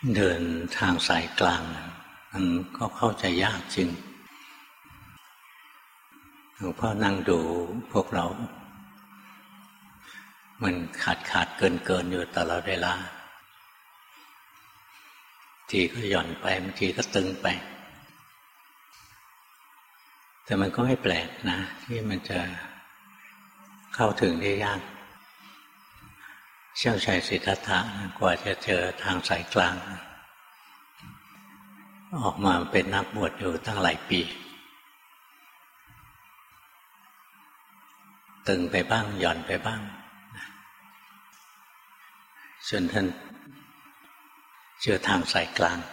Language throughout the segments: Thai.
เดินทางสายกลางมันก็เข้าใจยากจริงหลวงพ่อนั่งดูพวกเรามันขาดเกินอยู่ตลอดเวลาทีก็หย่อนไปบางทีก็ตึงไปแต่มันก็ไม่แปลกนะที่มันจะเข้าถึงได้ยากเจ้าชายสิทธัตถะกว่าจะเจอทางสายกลางออกมาเป็นนักบวชอยู่ตั้งหลายปีตึงไปบ้างหย่อนไปบ้างจนท่านเจอทางสายกลาง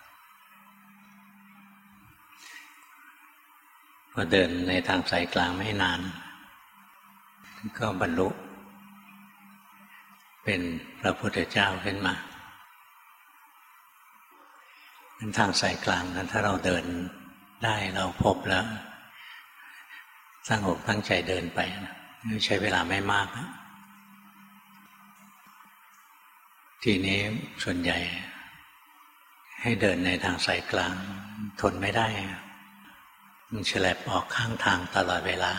พอเดินในทางสายกลางไม่นานก็บรรลุเป็นพระพุทธเจ้าขึ้นมาทางสายกลางนั้นถ้าเราเดินได้เราพบแล้วตั้งอกตั้งใจเดินไปใช้เวลาไม่มากทีนี้ส่วนใหญ่ให้เดินในทางสายกลางทนไม่ได้มันฉลับออกข้างทางตลอดเวลา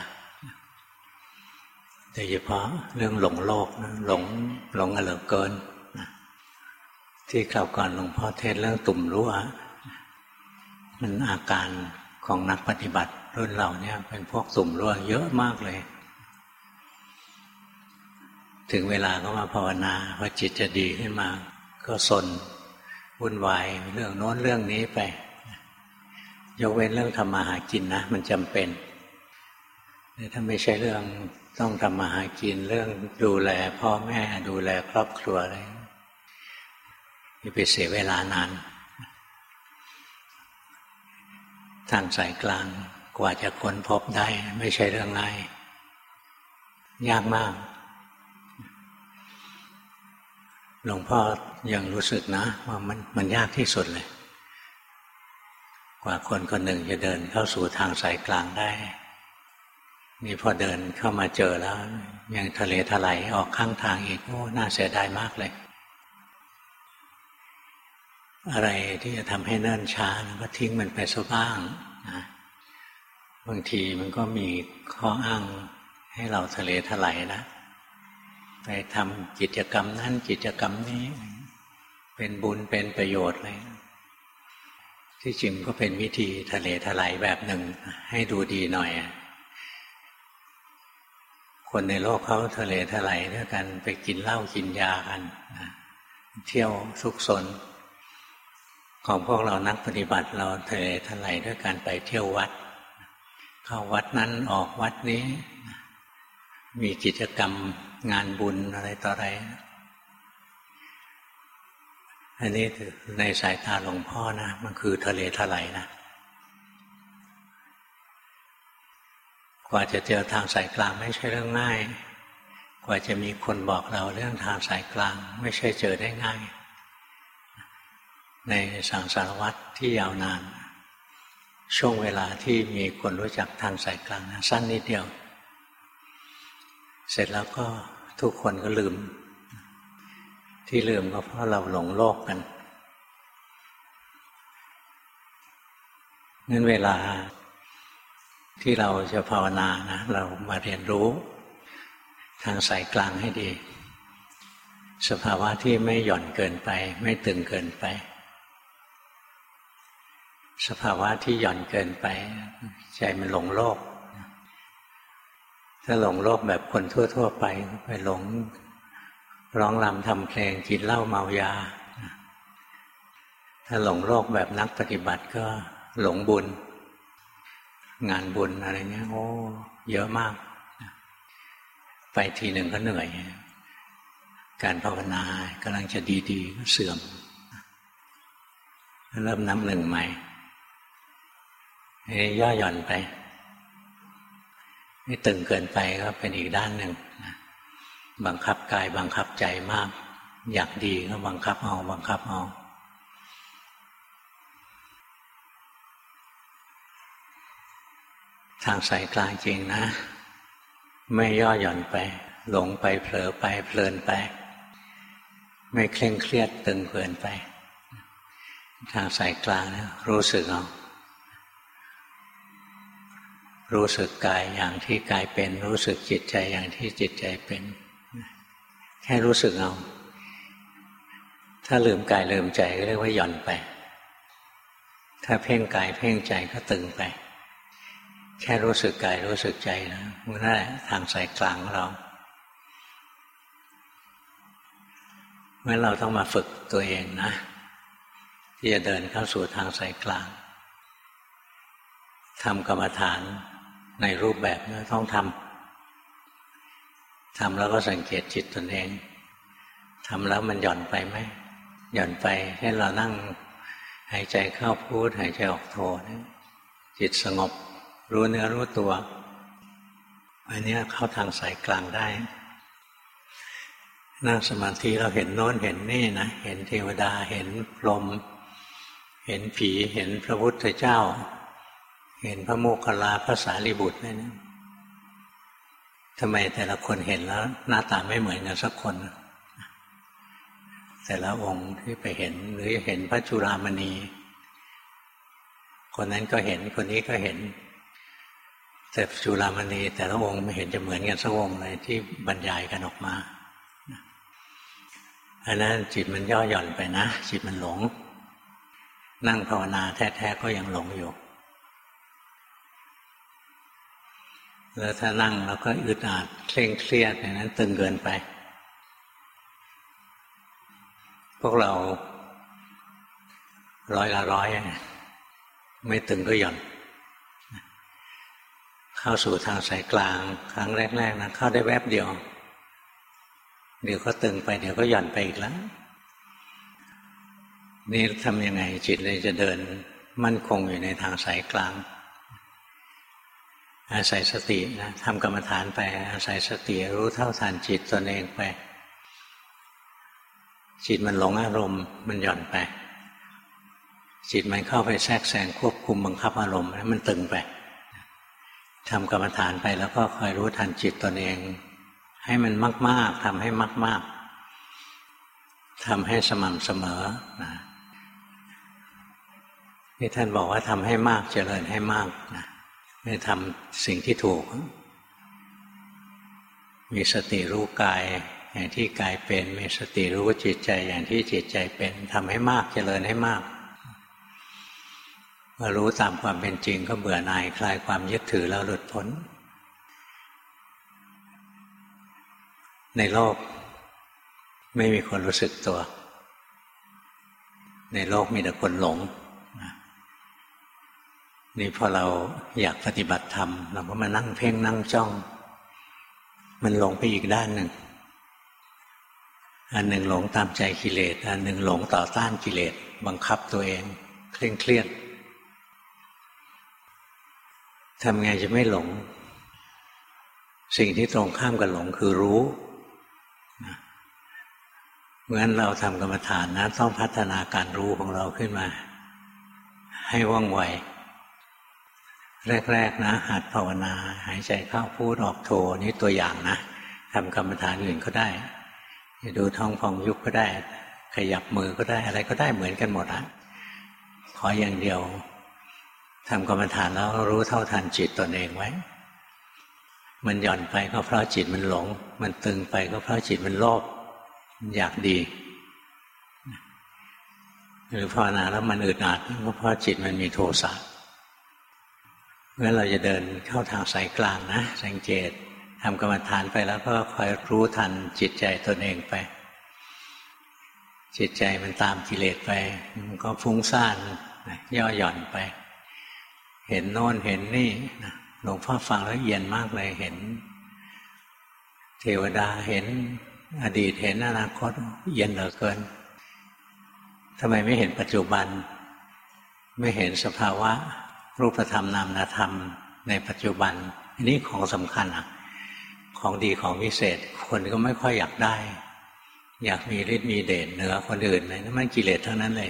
โดยเฉพาะเรื่องหลงโลกหลงเหลือเกินที่คราวก่อนหลวงพ่อเทศเรื่องตุ่มรั่วมันอาการของนักปฏิบัติรุ่นเราเนี่ยเป็นพวกตุ่มรั่วเยอะมากเลยถึงเวลาก็มาภาวนาพอจิตจะดีขึ้นมาก็สนวุ่นวายเรื่องโน้นเรื่องนี้ไปยกเว้นเรื่องทำมาหากินนะมันจำเป็นแต่ถ้าไม่ใช่เรื่องต้องทำมาหากินเรื่องดูแลพ่อแม่ดูแลครอบครัวอะไรจะไปเสียเวลานานทางสายกลางกว่าจะค้นพบได้ไม่ใช่เรื่องง่ายยากมากหลวงพ่อยังรู้สึกนะว่ามันยากที่สุดเลยกว่าคนคนหนึ่งจะเดินเข้าสู่ทางสายกลางได้นี่พอเดินเข้ามาเจอแล้วยังทะเลทลายออกข้างทางอีกโอ้น่าเสียดายมากเลยอะไรที่จะทำให้เนิ่นช้าก็ทิ้งมันไปซะบ้างนะบางทีมันก็มีข้ออ้างให้เราทะเลทลายนะไปทำกิจกรรมนั้นกิจกรรมนี้เป็นบุญเป็นประโยชน์อะไรที่จริงก็เป็นวิธีทะเลทลายแบบหนึ่งให้ดูดีหน่อยคนในโลกเขาทะเลทลายด้วยกันไปกินเหล้ากินยากันเที่ยวซุกซนของพวกเรานักปฏิบัติเราทะเลทลายด้วยการไปเที่ยววัดเข้าวัดนั้นออกวัดนี้มีกิจกรรมงานบุญอะไรต่ออะไรอันนี้ในสายตาหลวงพ่อนะมันคือทะเลทลายนะกว่าจะเจอทางสายกลางไม่ใช่เรื่องง่ายกว่าจะมีคนบอกเราเรื่องทางสายกลางไม่ใช่เจอได้ง่ายในสังสารวัฏที่ยาวนานช่วงเวลาที่มีคนรู้จักทางสายกลางนะสั้นนิดเดียวเสร็จแล้วก็ทุกคนก็ลืมที่ลืมก็เพราะเราหลงโลกกันงั้นเวลาที่เราจะภาวนานะเรามาเรียนรู้ทางสายกลางให้ดีสภาวะที่ไม่หย่อนเกินไปไม่ตึงเกินไปสภาวะที่หย่อนเกินไปใจมันหลงโลกถ้าหลงโลกแบบคนทั่วๆไปไปหลงร้องรำทำเพลงกินเหล้าเมายาถ้าหลงโลกแบบนักปฏิบัติก็หลงบุญงานบุญอะไรเงี้ยโอ้เยอะมากไปทีหนึ่งก็เหนื่อยการภาวนากำลังจะดีๆก็เสื่อมเริ่มนับหนึ่งใหม่ย่อหย่อนไปไม่ตึงเกินไปก็เป็นอีกด้านหนึ่งบังคับกายบังคับใจมากอยากดีก็บังคับเอาทางสายกลางจริงนะไม่ย่อหย่อนไปหลงไปเผลอไปเพลินไปไม่เคร่งเครียดตึงเกินไปทางสายกลางเนี่ยรู้สึกเอารู้สึกกายอย่างที่กายเป็นรู้สึกจิตใจอย่างที่จิตใจเป็นแค่รู้สึกเอาถ้าลืมกายลืมใจก็เรียกว่าหย่อนไปถ้าเพ่งกายเพ่งใจก็ตึงไปแค่รู้สึกกายรู้สึกใจนะนั่นแหละทางสายกลางของเราเมื่อเราต้องมาฝึกตัวเองนะที่จะเดินเข้าสู่ทางสายกลางทำกรรมฐานในรูปแบบนี้ต้องทำแล้วก็สังเกตจิตตนเองทำแล้วมันหย่อนไปไหมหย่อนไปให้เรานั่งหายใจเข้าพุทหายใจออกโทจิตสงบรู้เนื้อรู้ตัวอันนี้เข้าทางสายกลางได้นั่งสมาธิเราเห็นโน้นเห็นนี่นะเห็นเทวดาเห็นพรหมเห็นผีเห็นพระพุทธเจ้าเห็นพระโมคคัลลาพระสารีบุตรนี่นะทำไมแต่ละคนเห็นแล้วหน้าตาไม่เหมือนกันสักคนแต่ละองค์ที่ไปเห็นหรือเห็นพระจุฬามณีคนนั้นก็เห็นคนนี้ก็เห็นแต่จุฬามณีแต่ละองค์ไม่เห็นจะเหมือนกันสักองค์เลยที่บรรยายกันออกมาอันนั้นจิตมันย่อหย่อนไปนะจิตมันหลงนั่งภาวนาแท้ๆก็ยังหลงอยู่แล้วถ้านั่งแล้วก็อึดอัดเคร่งเครียดอย่างนั้นตึงเกินไปพวกเรา100 ไม่ตึงก็หย่อนเข้าสู่ทางสายกลางครั้งแรกๆนะเข้าได้แวบเดียวเดี๋ยวก็ตึงไปเดี๋ยวก็หย่อนไปอีกแล้วนี่ทำยังไงจิตเลยจะเดินมั่นคงอยู่ในทางสายกลางอาศัยสตินะทำกรรมฐานไปอาศัยสติรู้เท่าทันจิตตนเองไปจิตมันหลงอารมณ์มันหย่อนไปจิตมันเข้าไปแทรกแซงควบคุมบังคับอารมณ์ให้มันตึงไปทำกรรมฐานไปแล้วก็คอยรู้ทันจิตตนเองให้มันมากๆทำให้มากๆทำให้สม่ำเสมอนะที่ท่านบอกว่าทำให้มากเจริญให้มากนะไม่ทำสิ่งที่ถูกมีสติรู้กายอย่างที่กายเป็นมีสติรู้จิตใจอย่างที่จิตใจเป็นทำให้มากเจริญให้มากเมื่อรู้ตามความเป็นจริงก็เบื่อหน่ายคลายความยึดถือแล้วหลุดพ้นในโลกไม่มีคนรู้สึกตัวในโลกมีแต่คนหลงนี่พอเราอยากปฏิบัติธรรมเราก็มานั่งเพ่งนั่งจ้องมันหลงไปอีกด้านหนึ่งอันหนึ่งหลงตามใจกิเลสอันหนึ่งหลงต่อต้านกิเลสบังคับตัวเองเคร่งเครียดทำไงจะไม่หลงสิ่งที่ตรงข้ามกับหลงคือรู้เพราะฉะนั้นเราทำกรรมฐานนะต้องพัฒนาการรู้ของเราขึ้นมาให้ว่องไวแรกๆนะหัดภาวนาหายใจเข้าพูดออกโทนี่ตัวอย่างนะทำกรรมฐานอื่นก็ได้ดูท้องพองยุบก็ได้ขยับมือก็ได้อะไรก็ได้เหมือนกันหมดนะขออย่างเดียวทำกรรมฐานแล้วรู้เท่าทันจิตตนเองไว้มันหย่อนไปก็เพราะจิตมันหลงมันตึงไปก็เพราะจิตมันโลภอยากดีหรือภาวนาแล้วมันอึดอัดก็เพราะจิตมันมีโทสะเมื่อเราจะเดินเข้าทางสายกลางนะสังเกตทำกรรมฐานไปแล้วก็คอยรู้ทันจิตใจตนเองไปจิตใจมันตามกิเลสไปมันก็ฟุ้งซ่านย่อหย่อนไปเห็นโน่นเห็นนี่หลวงพ่อฟังแล้วเย็นมากเลยเห็นเทวดาเห็นอดีตเห็นอนาคตเย็นเหลือเกินทำไมไม่เห็นปัจจุบันไม่เห็นสภาวะรูปธรรมนามธรรมในปัจจุบันอันนี้ของสำคัญของดีของวิเศษคนก็ไม่ค่อยอยากได้อยากมีฤทธิ์มีเดชเหนือคนอื่นเลยนั่นมันกิเลสทั้งนั้นเลย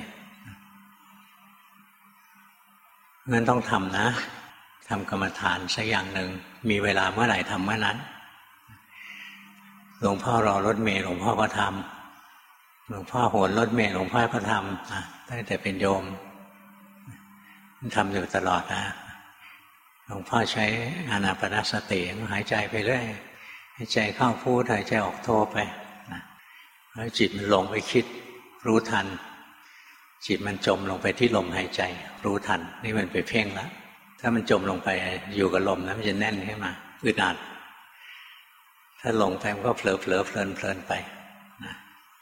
งั้นต้องทำนะทำกรรมฐานสักอย่างหนึ่งมีเวลาเมื่อไหร่ทำเมื่อนั้นหลวงพ่อรอรถเมล์หลวงพ่อก็ทหลวงพ่อโหนรถเมล์หลวงพ่อก็ทำตั้งแต่เป็นโยมทำอยู่ตลอดนะหลวงพ่อใช้อานาปานสติหายใจไปเรื่อยหายใจเข้าพูดหายใจออกโทไปแล้วจิตมันลงไปคิดรู้ทันจิตมันจมลงไปที่ลมหายใจรู้ทันนี่มันไปเพ่งแล้วถ้ามันจมลงไปอยู่กับลมแล้วมันจะแน่นขึ้นมาอึดอัดถ้าลงไปมันก็เผลอเพลินไปนะ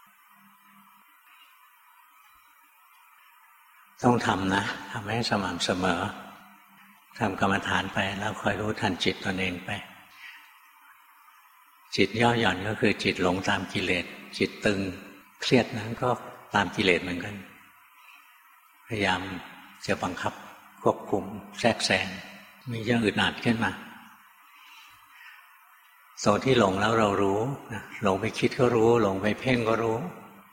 ต้องทำนะทำให้สม่ำเสมอทำกรรมฐานไปแล้วคอยรู้ทันจิตตนเองไปจิตย่อหย่อนก็คือจิตหลงตามกิเลสจิตตึงเครียดนั้นก็ตามกิเลสเหมือนกันพยายามจะบังคับควบคุมแทรกแซงมีเรื่องอึดอัดขึ้นมาตรงที่หลงแล้วเรารู้หลงไปคิดก็รู้หลงไปเพ่งก็รู้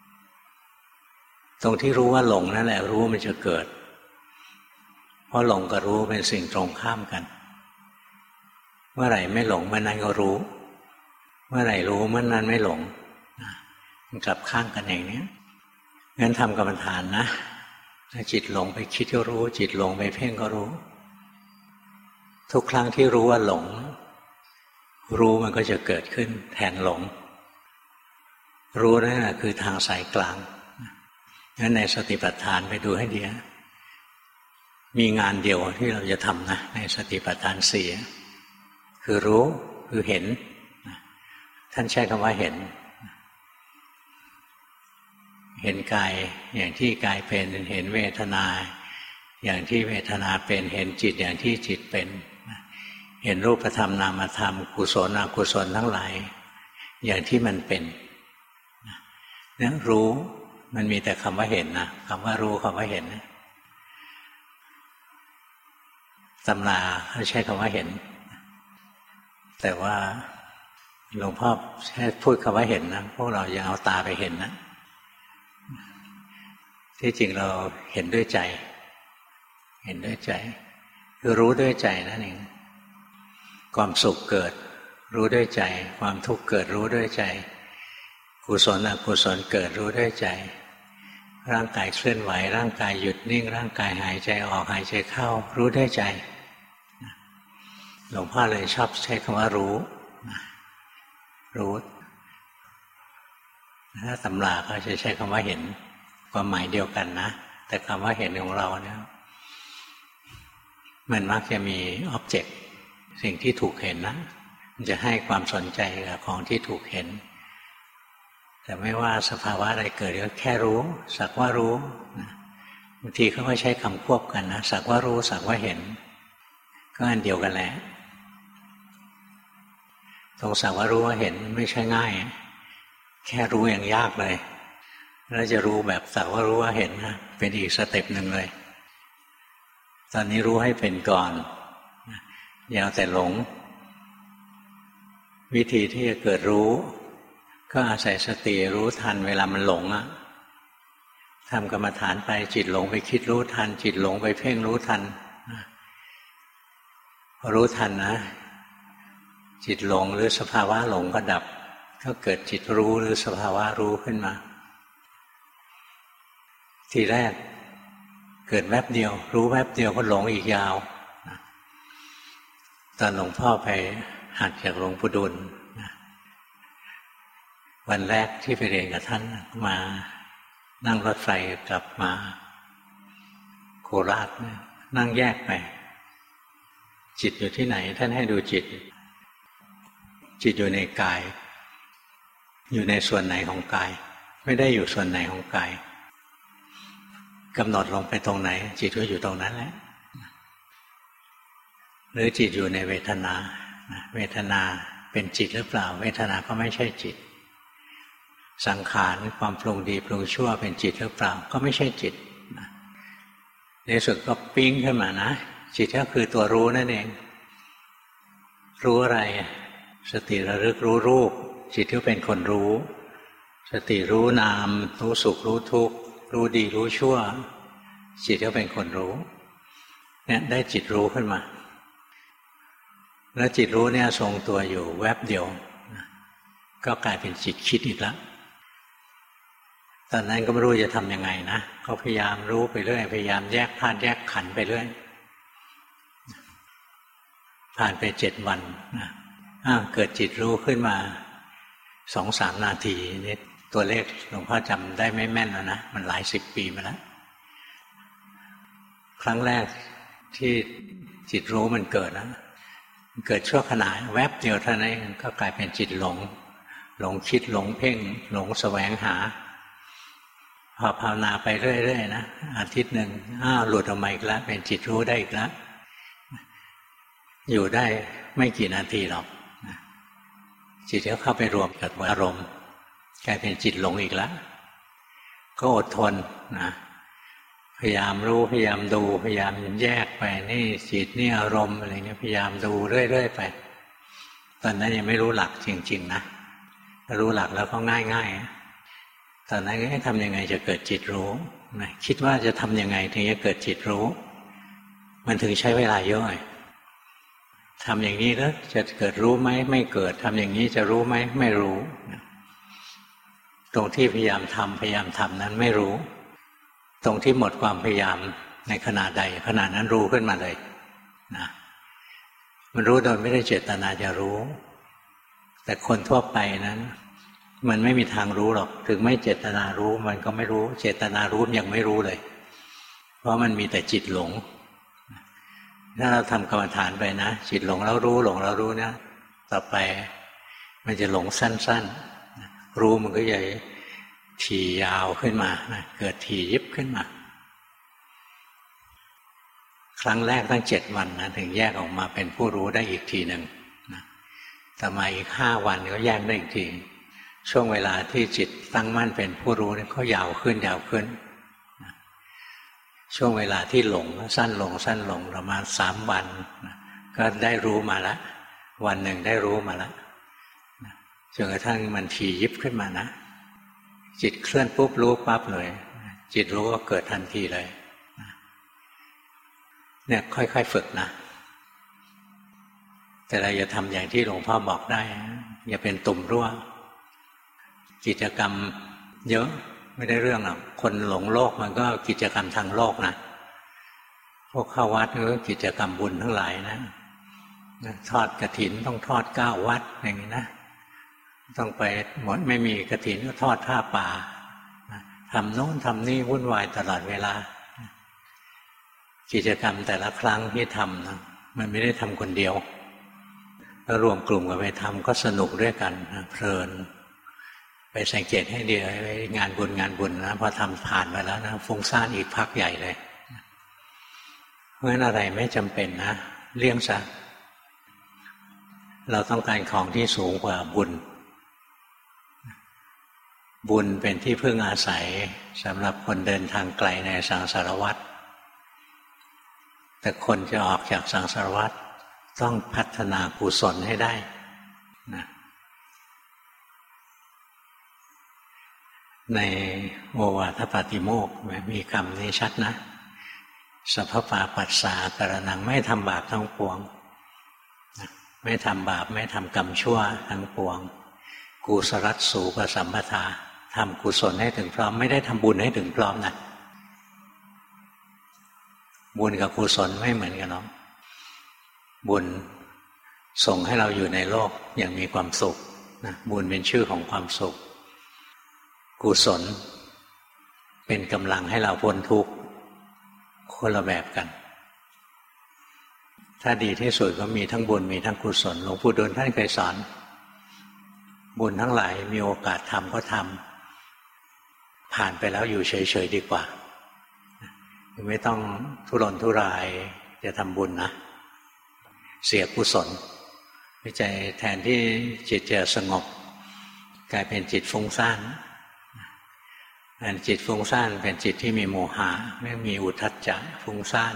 ตรงที่รู้ว่าหลงนั่นแหละรู้มันจะเกิดเพราะหลงกับรู้เป็นสิ่งตรงข้ามกันเมื่อไหร่ไม่หลงเมื่อนั้นก็รู้เมื่อไหร่รู้เมื่อนั้นไม่หลงมันกลับข้างกันอย่างนี้งั้นทำกรรมฐานนะถ้าจิตหลงไปคิดก็รู้จิตหลงไปเพ่งก็รู้ทุกครั้งที่รู้ว่าหลงรู้มันก็จะเกิดขึ้นแทนหลงรู้นั่นแหละคือทางสายกลางงั้นในสติปัฏฐานไปดูให้ดีมีงานเดียวที่เราจะทำนะในสติปัฏฐานสี่คือรู้คือเห็นท่านใช้คำว่าเห็นเห็นกายอย่างที่กายเป็นเห็นเวทนาอย่างที่เวทนาเป็นเห็นจิตอย่างที่จิตเป็นเห็นรูปธรรมนามธรรมกุศลอกุศลทั้งหลายอย่างที่มันเป็นเนี่ยรู้มันมีแต่คำว่าเห็นนะคำว่ารู้คำว่าเห็นนะตำราเขาใช้คำว่าเห็นแต่ว่าหลวงพ่อแค่พูดคำว่าเห็นนะพวกเรายังเอาตาไปเห็นนะที่จริงเราเห็นด้วยใจเห็นด้วยใจคือรู้ด้วยใจนั่นเองความสุขเกิดรู้ด้วยใจความทุกข์เกิดรู้ด้วยใจกุศลอกุศลเกิดรู้ด้วยใจร่างกายเคลื่อนไหวร่างกายหยุดนิ่งร่างกายหายใจออกหายใจเข้ารู้ด้วยใจหลวงพ่อเลยชอบใช้คำว่ารู้ถ้าตำราเขาจะใช้คำว่าเห็นความหมายเดียวกันนะแต่คำว่าเห็นของเราเนี่ยมันมักจะมีอ็อบเจกต์สิ่งที่ถูกเห็นนะมันจะให้ความสนใจกับของที่ถูกเห็นแต่ไม่ว่าสภาวะอะไรเกิดก็แค่รู้สักว่ารู้บางทีเขาก็ใช้คำควบกันนะสักว่ารู้สักว่าเห็นก็อันเดียวกันแหละตรงสักว่ารู้ว่าเห็นไม่ใช่ง่ายแค่รู้อย่างยากเลยแล้วจะรู้แบบสักว่ารู้ว่าเห็นนะเป็นอีกสเต็ปหนึ่งเลยตอนนี้รู้ให้เป็นก่อนอย่าเอาแต่หลงวิธีที่จะเกิดรู้ก็อาศัยสติรู้ทันเวลามันหลงทำกรรมฐานไปจิตหลงไปคิดรู้ทันจิตหลงไปเพ่งรู้ทันพอรู้ทันนะจิตหลงหรือสภาวะหลงก็ดับก็เกิดจิตรู้หรือสภาวะรู้ขึ้นมาทีแรกเกิดแวบเดียวรู้แวบเดียวก็หลงอีกยาวตอนหลวงพ่อไปหัดจากหลวงปู่ดุลวันแรกที่ไปเรียนกับท่านมานั่งรถไฟกลับมาโคราชนั่งแยกไปจิตอยู่ที่ไหนท่านให้ดูจิตอยู่ในกายอยู่ในส่วนไหนของกายไม่ได้อยู่ส่วนไหนของกายกำหนดลงไปตรงไหนจิตก็อยู่ตรงนั้นแหละหรือจิตอยู่ในเวทนาเวทนาเป็นจิตหรือเปล่าเวทนาก็ไม่ใช่จิตสังขารความปรุงดีปรุงชั่วเป็นจิตหรือเปล่าก็ไม่ใช่จิตในสุดก็ปิ๊งขึ้นมานะจิตก็คือตัวรู้นั่นเองรู้อะไรสติระลึกรู้รูปจิตก็เป็นคนรู้สติรู้นามรู้สุขรู้ทุกข์รู้ดีรู้ชั่วจิตก็เป็นคนรู้เนี่ยได้จิตรู้ขึ้นมาแล้วจิตรู้เนี่ยทรงตัวอยู่แวบเดียวก็กลายเป็นจิตคิดอีกแล้วตอนนั้นก็ไม่รู้จะทำยังไงนะก็พยายามรู้ไปเรื่อยพยายามแยกธาตุแยกขันธ์ไปเรื่อยผ่านไป7 วันนะเกิดจิตรู้ขึ้นมา 2-3 นาทีนี่ตัวเลขหลวงพ่อจำได้ไม่แม่นแล้วนะมันหลาย10 ปีมาแล้วครั้งแรกที่จิตรู้มันเกิดนะมันเกิดชั่วขณะแวบเดียวเท่านั้นก็กลายเป็นจิตหลงคิดหลงเพ่งหลงแสวงหาพอภาวนาไปเรื่อยๆนะอาทิตย์หนึ่งหลุดออกมาอีกแล้วเป็นจิตรู้ได้อีกแล้วอยู่ได้ไม่กี่นาทีหรอกจิตก็เข้าไปรวมกับอารมณ์กลายเป็นจิตหลงอีกแล้วก็อดทนนะพยายามรู้พยายามดูพยายามแยกไปนี่จิตนี่อารมณ์อะไรเงี้ยพยายามดูเรื่อยๆไปตอนนั้นยังไม่รู้หลักจริงๆนะถ้ารู้หลักแล้วก็ง่ายๆตอนนั้นก็ทำยังไงจะเกิดจิตรู้นะคิดว่าจะทำยังไงถึงจะเกิดจิตรู้มันถึงใช้เวลาเยอะทำอย่างนี้แล้วจะเกิดรู้ไหมไม่เกิดทำอย่างนี้จะรู้ไหมไม่รู้ตรงที่พยายามทำนั้นไม่รู้ตรงที่หมดความพยายามในขณะใดขณะนั้นรู้ขึ้นมาเลยนะมันรู้โดยไม่ได้เจตนาจะรู้แต่คนทั่วไปนั้นมันไม่มีทางรู้หรอกถึงไม่เจตนารู้มันก็ไม่รู้เจตนารู้ยังไม่รู้เลยเพราะมันมีแต่จิตหลงถ้าเราทำกรรมฐานไปนะจิตหลงแล้วรู้เนี่ยต่อไปมันจะหลงสั้นๆรู้มันก็ใหญ่ถี่ยาวขึ้นมานะเกิดถี่ยิบขึ้นมาครั้งแรกตั้ง7 วันนะถึงแยกออกมาเป็นผู้รู้ได้อีกทีหนึ่งนะต่อมาอีก5 วันก็แยกได้อีกทีช่วงเวลาที่จิตตั้งมั่นเป็นผู้รู้เนี่ยก็ยาวขึ้นนะช่วงเวลาที่หลงสั้นลงประมาณ3 วันนะก็ได้รู้มาแล้ววันหนึ่งได้รู้มาแล้วนะจนกระทั่งมันถี่ยิบขึ้นมานะจิตเคลื่อนปุ๊บรู้ปั๊บเลยจิตรู้ก็เกิดทันทีเลยเนี่ยค่อยๆฝึกนะแต่เราอย่าทำอย่างที่หลวงพ่อบอกได้อย่าเป็นตุ่มรั่วกิจกรรมเยอะไม่ได้เรื่องหรอกคนหลงโลกมันก็กิจกรรมทางโลกนะพวกเข้าวัดก็กิจกรรมบุญทั้งหลายนะทอดกฐินต้องทอด9 วัดอย่างนี้นะต้องไปหมดไม่มีกฐินก็ทอดผ้าป่าทำโน้นทำนี่วุ่นวายตลอดเวลากิจกรรมแต่ละครั้งที่ทำนะมันไม่ได้ทำคนเดียวแล้วรวมกลุ่มกันไปทำก็สนุกด้วยกันนะเพลินไปสังเกตให้ดีงานบุญนะพอทำผ่านไปแล้วนะฟุ้งซ่านอีกพักใหญ่เลยเพราะฉะนั้นอะไรไม่จำเป็นนะเลี่ยงซะเราต้องการของที่สูงกว่าบุญเป็นที่พึ่งอาศัยสำหรับคนเดินทางไกลในสังสารวัฏแต่คนจะออกจากสังสารวัฏต้องพัฒนากุศลให้ได้นะในโอวาทปาติโมกข์มีคำนี้ชัดนะสัพพปาปัสสะการนังไม่ทำบาปทั้งปวงไม่ทำบาปไม่ทำกรรมชั่วทั้งปวงกุศลัสสูปสัมปทาทำกุศลให้ถึงพร้อมไม่ได้ทำบุญให้ถึงพร้อมนะบุญกับกุศลไม่เหมือนกันหรอกบุญส่งให้เราอยู่ในโลกอย่างมีความสุขนะบุญเป็นชื่อของความสุขกุศลเป็นกำลังให้เราพ้นทุกข์คนละแบบกันถ้าดีที่สุดก็มีทั้งบุญมีทั้งกุศลหลวงปู่ดูลย์ท่านเคยสอนบุญทั้งหลายมีโอกาสทำก็ทำผ่านไปแล้วอยู่เฉยๆดีกว่าไม่ต้องทุรนทุรายจะทำบุญนะเสียกุศลวิจัยแทนที่จิตจะสงบกลายเป็นจิตฟุ้งซ่านจิตฟุ้งซ่านเป็นจิตที่มีโมหะไม่มีอุทธัจจะฟุ้งซ่าน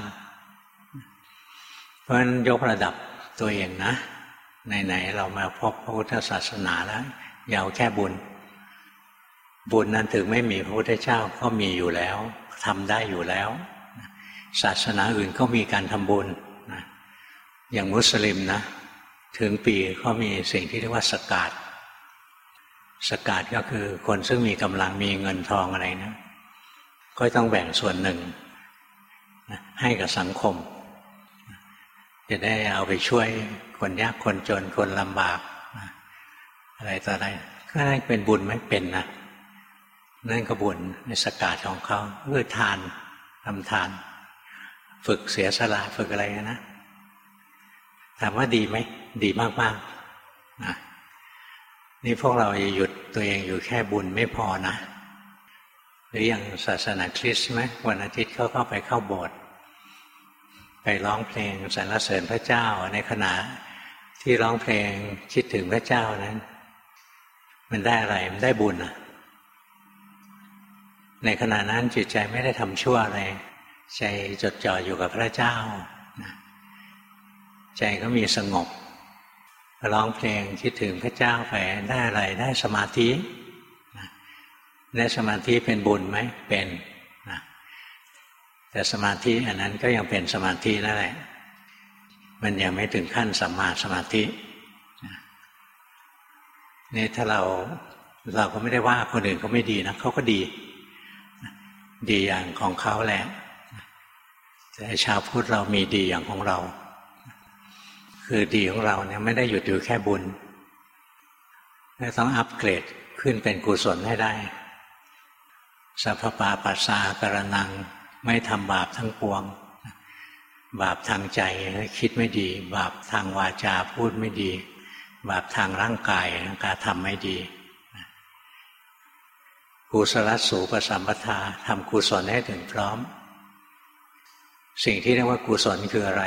เพราะฉะนั้นยกระดับตัวเองนะไหนๆเรามาพบพระพุทธศาสนาแล้วอย่าเอาแค่บุญนั้นถึงไม่มีพระพุทธเจ้าก็มีอยู่แล้วทำได้อยู่แล้วศาสนาอื่นก็มีการทำบุญอย่างมุสลิมนะถึงปีเขามีสิ่งที่เรียกว่าสกาดสกาดก็คือคนซึ่งมีกำลังมีเงินทองอะไรนะก็ต้องแบ่งส่วนหนึ่งให้กับสังคมจะได้เอาไปช่วยคนยากคนจนคนลำบากอะไรต่ออะไรก็ได้เป็นบุญไหมเป็นนะนั่นก็บุญในสกาดของเขาคือทานทำทานฝึกเสียสละฝึกอะไรนะถามว่าดีไหมดีมากๆนะนี่พวกเราจะหยุดตัวเองอยู่แค่บุญไม่พอนะหรืออย่างศาสนาคริสต์ไหมวันอาทิตย์เขาก็ไปเข้าโบสถ์ไปร้องเพลงสรรเสริญพระเจ้าในขณะที่ร้องเพลงคิดถึงพระเจ้านั้นมันได้อะไรมันได้บุญนะในขณะนั้นจิตใจไม่ได้ทำชั่วอะไรใจจดจ่ออยู่กับพระเจ้าใจก็มีสงบร้องเพลงคิดถึงพระเจ้าไปได้อะไรได้สมาธิได้สมาธิเป็นบุญไหมเป็นนะแต่สมาธิอันนั้นก็ยังเป็นสมาธินั่นแหละมันยังไม่ถึงขั้นสัมมาสมาธินี่ถ้าเราก็ไม่ได้ว่าคนอื่นเขาไม่ดีนะเขาก็ดีอย่างของเขาแหละแต่ชาวพุทธเรามีดีอย่างของเราคือดีของเราเนี่ยไม่ได้หยุดอยู่แค่บุญต้องอัปเกรดขึ้นเป็นกุศลให้ได้สัพพปาปัสสะกรณังไม่ทำบาปทั้งปวงบาปทางใจคิดไม่ดีบาปทางวาจาพูดไม่ดีบาปทางร่างกายการทำไม่ดีกุศลสูปสัมปทาทำกุศลให้ถึงพร้อมสิ่งที่เรียกว่ากุศลคืออะไร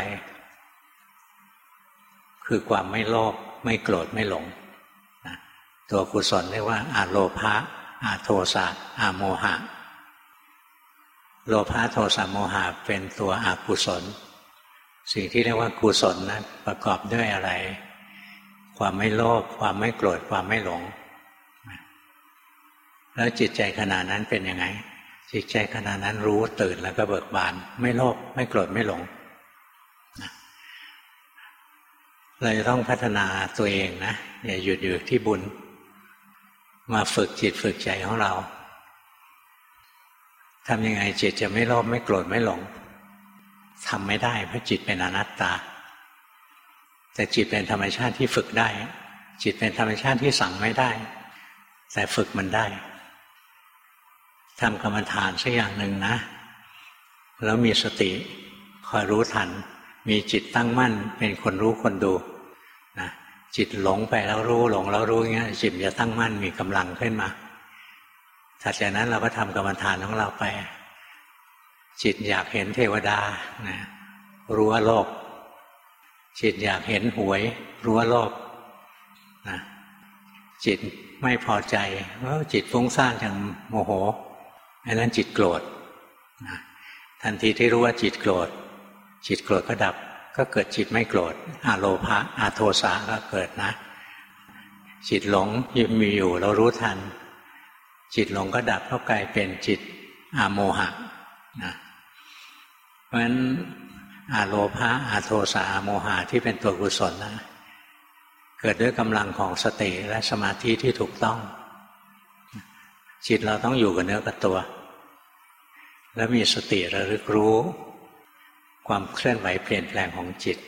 คือความไม่โลภไม่โกรธไม่หลงตัวกุศลเรียกว่าอโลภะอโทสะอโมหะโลภะโทสะโมหะเป็นตัวอกุศลสิ่งที่เรียกว่ากุศลนั้นประกอบด้วยอะไรความไม่โลภความไม่โกรธความไม่หลงแล้วจิตใจขณะนั้นเป็นยังไงจิตใจขณะนั้นรู้ตื่นแล้วก็เบิกบานไม่โลภไม่โกรธไม่หลงเราจะต้องพัฒนาตัวเองนะอย่าหยุดอยู่ที่บุญมาฝึกจิตฝึกใจของเราทำยังไงจิตจะไม่โลภไม่โกรธไม่หลงทำไม่ได้เพราะจิตเป็นอนัตตาแต่จิตเป็นธรรมชาติที่ฝึกได้จิตเป็นธรรมชาติที่สั่งไม่ได้แต่ฝึกมันได้ทำกรรมฐานสักอย่างหนึ่งนะแล้วมีสติคอยรู้ทันมีจิตตั้งมั่นเป็นคนรู้คนดูนะจิตหลงไปแล้วรู้หลงแล้วรู้อย่างเงี้ยจิตจะตั้งมั่นมีกำลังขึ้นมาถัดจากนั้นเราก็ทำกรรมฐานของเราไปจิตอยากเห็นเทวดานะรู้ว่าโลภจิตอยากเห็นหวยรู้ว่าโลภนะจิตไม่พอใจจิตฟุ้งซ่านอย่างโมโหอันนั้นจิตโกรธนะทันทีที่รู้ว่าจิตโกรธจิตโกรธก็ดับก็เกิดจิตไม่โกรธอโลภะอโทสะก็เกิดนะจิตหลงยังมีอยู่เรารู้ทันจิตหลงก็ดับก็กลายเป็นจิตอโมหะนะเพราะฉะนั้นอโลภะอโทสะอโมหะที่เป็นตัวกุศลนะเกิดด้วยกำลังของสติและสมาธิที่ถูกต้องจิตเราต้องอยู่กับเนื้อกับตัวแล้วมีสติระลึกรู้ความเคลื่อนไหวเปลี่ยนแปลงของจิต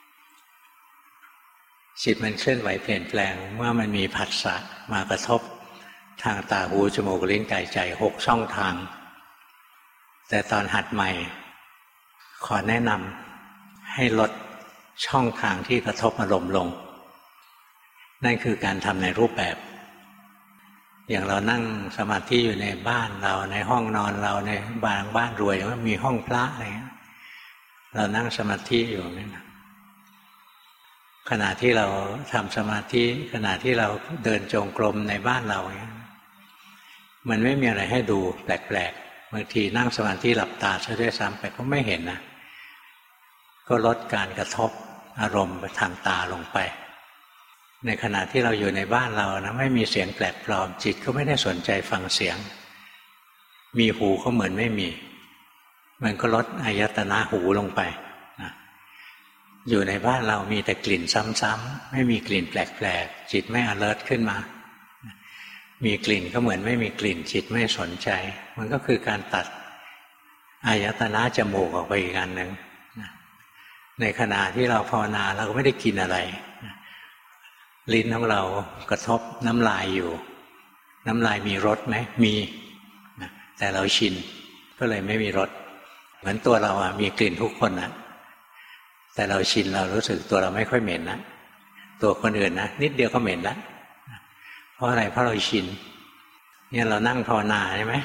มันเคลื่อนไหวเปลี่ยนแปลงเมื่อมันมีผัสสะมากระทบทางตาหูจมูกลิ้นกายใจ6ช่องทางแต่ตอนหัดใหม่ขอแนะนำให้ลดช่องทางที่กระทบอารมณ์ลงนั่นคือการทำในรูปแบบอย่างเรานั่งสมาธิอยู่ในบ้านเราในห้องนอนเราในบ้านรวยว่ามีห้องพระอะไรเรานั่งสมาธิอยู่นี่นะขณะที่เราทำสมาธิขณะที่เราเดินจงกรมในบ้านเราเนี่ยมันไม่มีอะไรให้ดูแปลกๆบางทีนั่งสมาธิหลับตาซะด้วยซ้ำไปก็ไม่เห็นนะก็ลดการกระทบอารมณ์ทางตาลงไปในขณะที่เราอยู่ในบ้านเรานะไม่มีเสียงแปลกปลอมจิตก็ไม่ได้สนใจฟังเสียงมีหูก็เหมือนไม่มีมันก็ลดอายตนะหูลงไปนะอยู่ในบ้านเรามีแต่กลิ่นซ้ำๆไม่มีกลิ่นแปลกๆจิตไม่ alert ขึ้นมามีกลิ่นก็เหมือนไม่มีกลิ่นจิตไม่สนใจมันก็คือการตัดอายตนะจมูกออกไปอีกอันหนึ่งในขณะที่เราภาวนาเราก็ไม่ได้กินอะไรลิ้นของเรากระทบน้ำลายอยู่น้ำลายมีรสไหมมีแต่เราชินก็เลยไม่มีรสเหมือนตัวเรามีกลิ่นทุกคนนะแต่เราชินเรารู้สึกตัวเราไม่ค่อยเหม็นนะตัวคนอื่นนะนิดเดียวก็เหม็นแล้วเพราะอะไรเพราะเราชินเนี่ยเรานั่งภาวนาใช่ไหม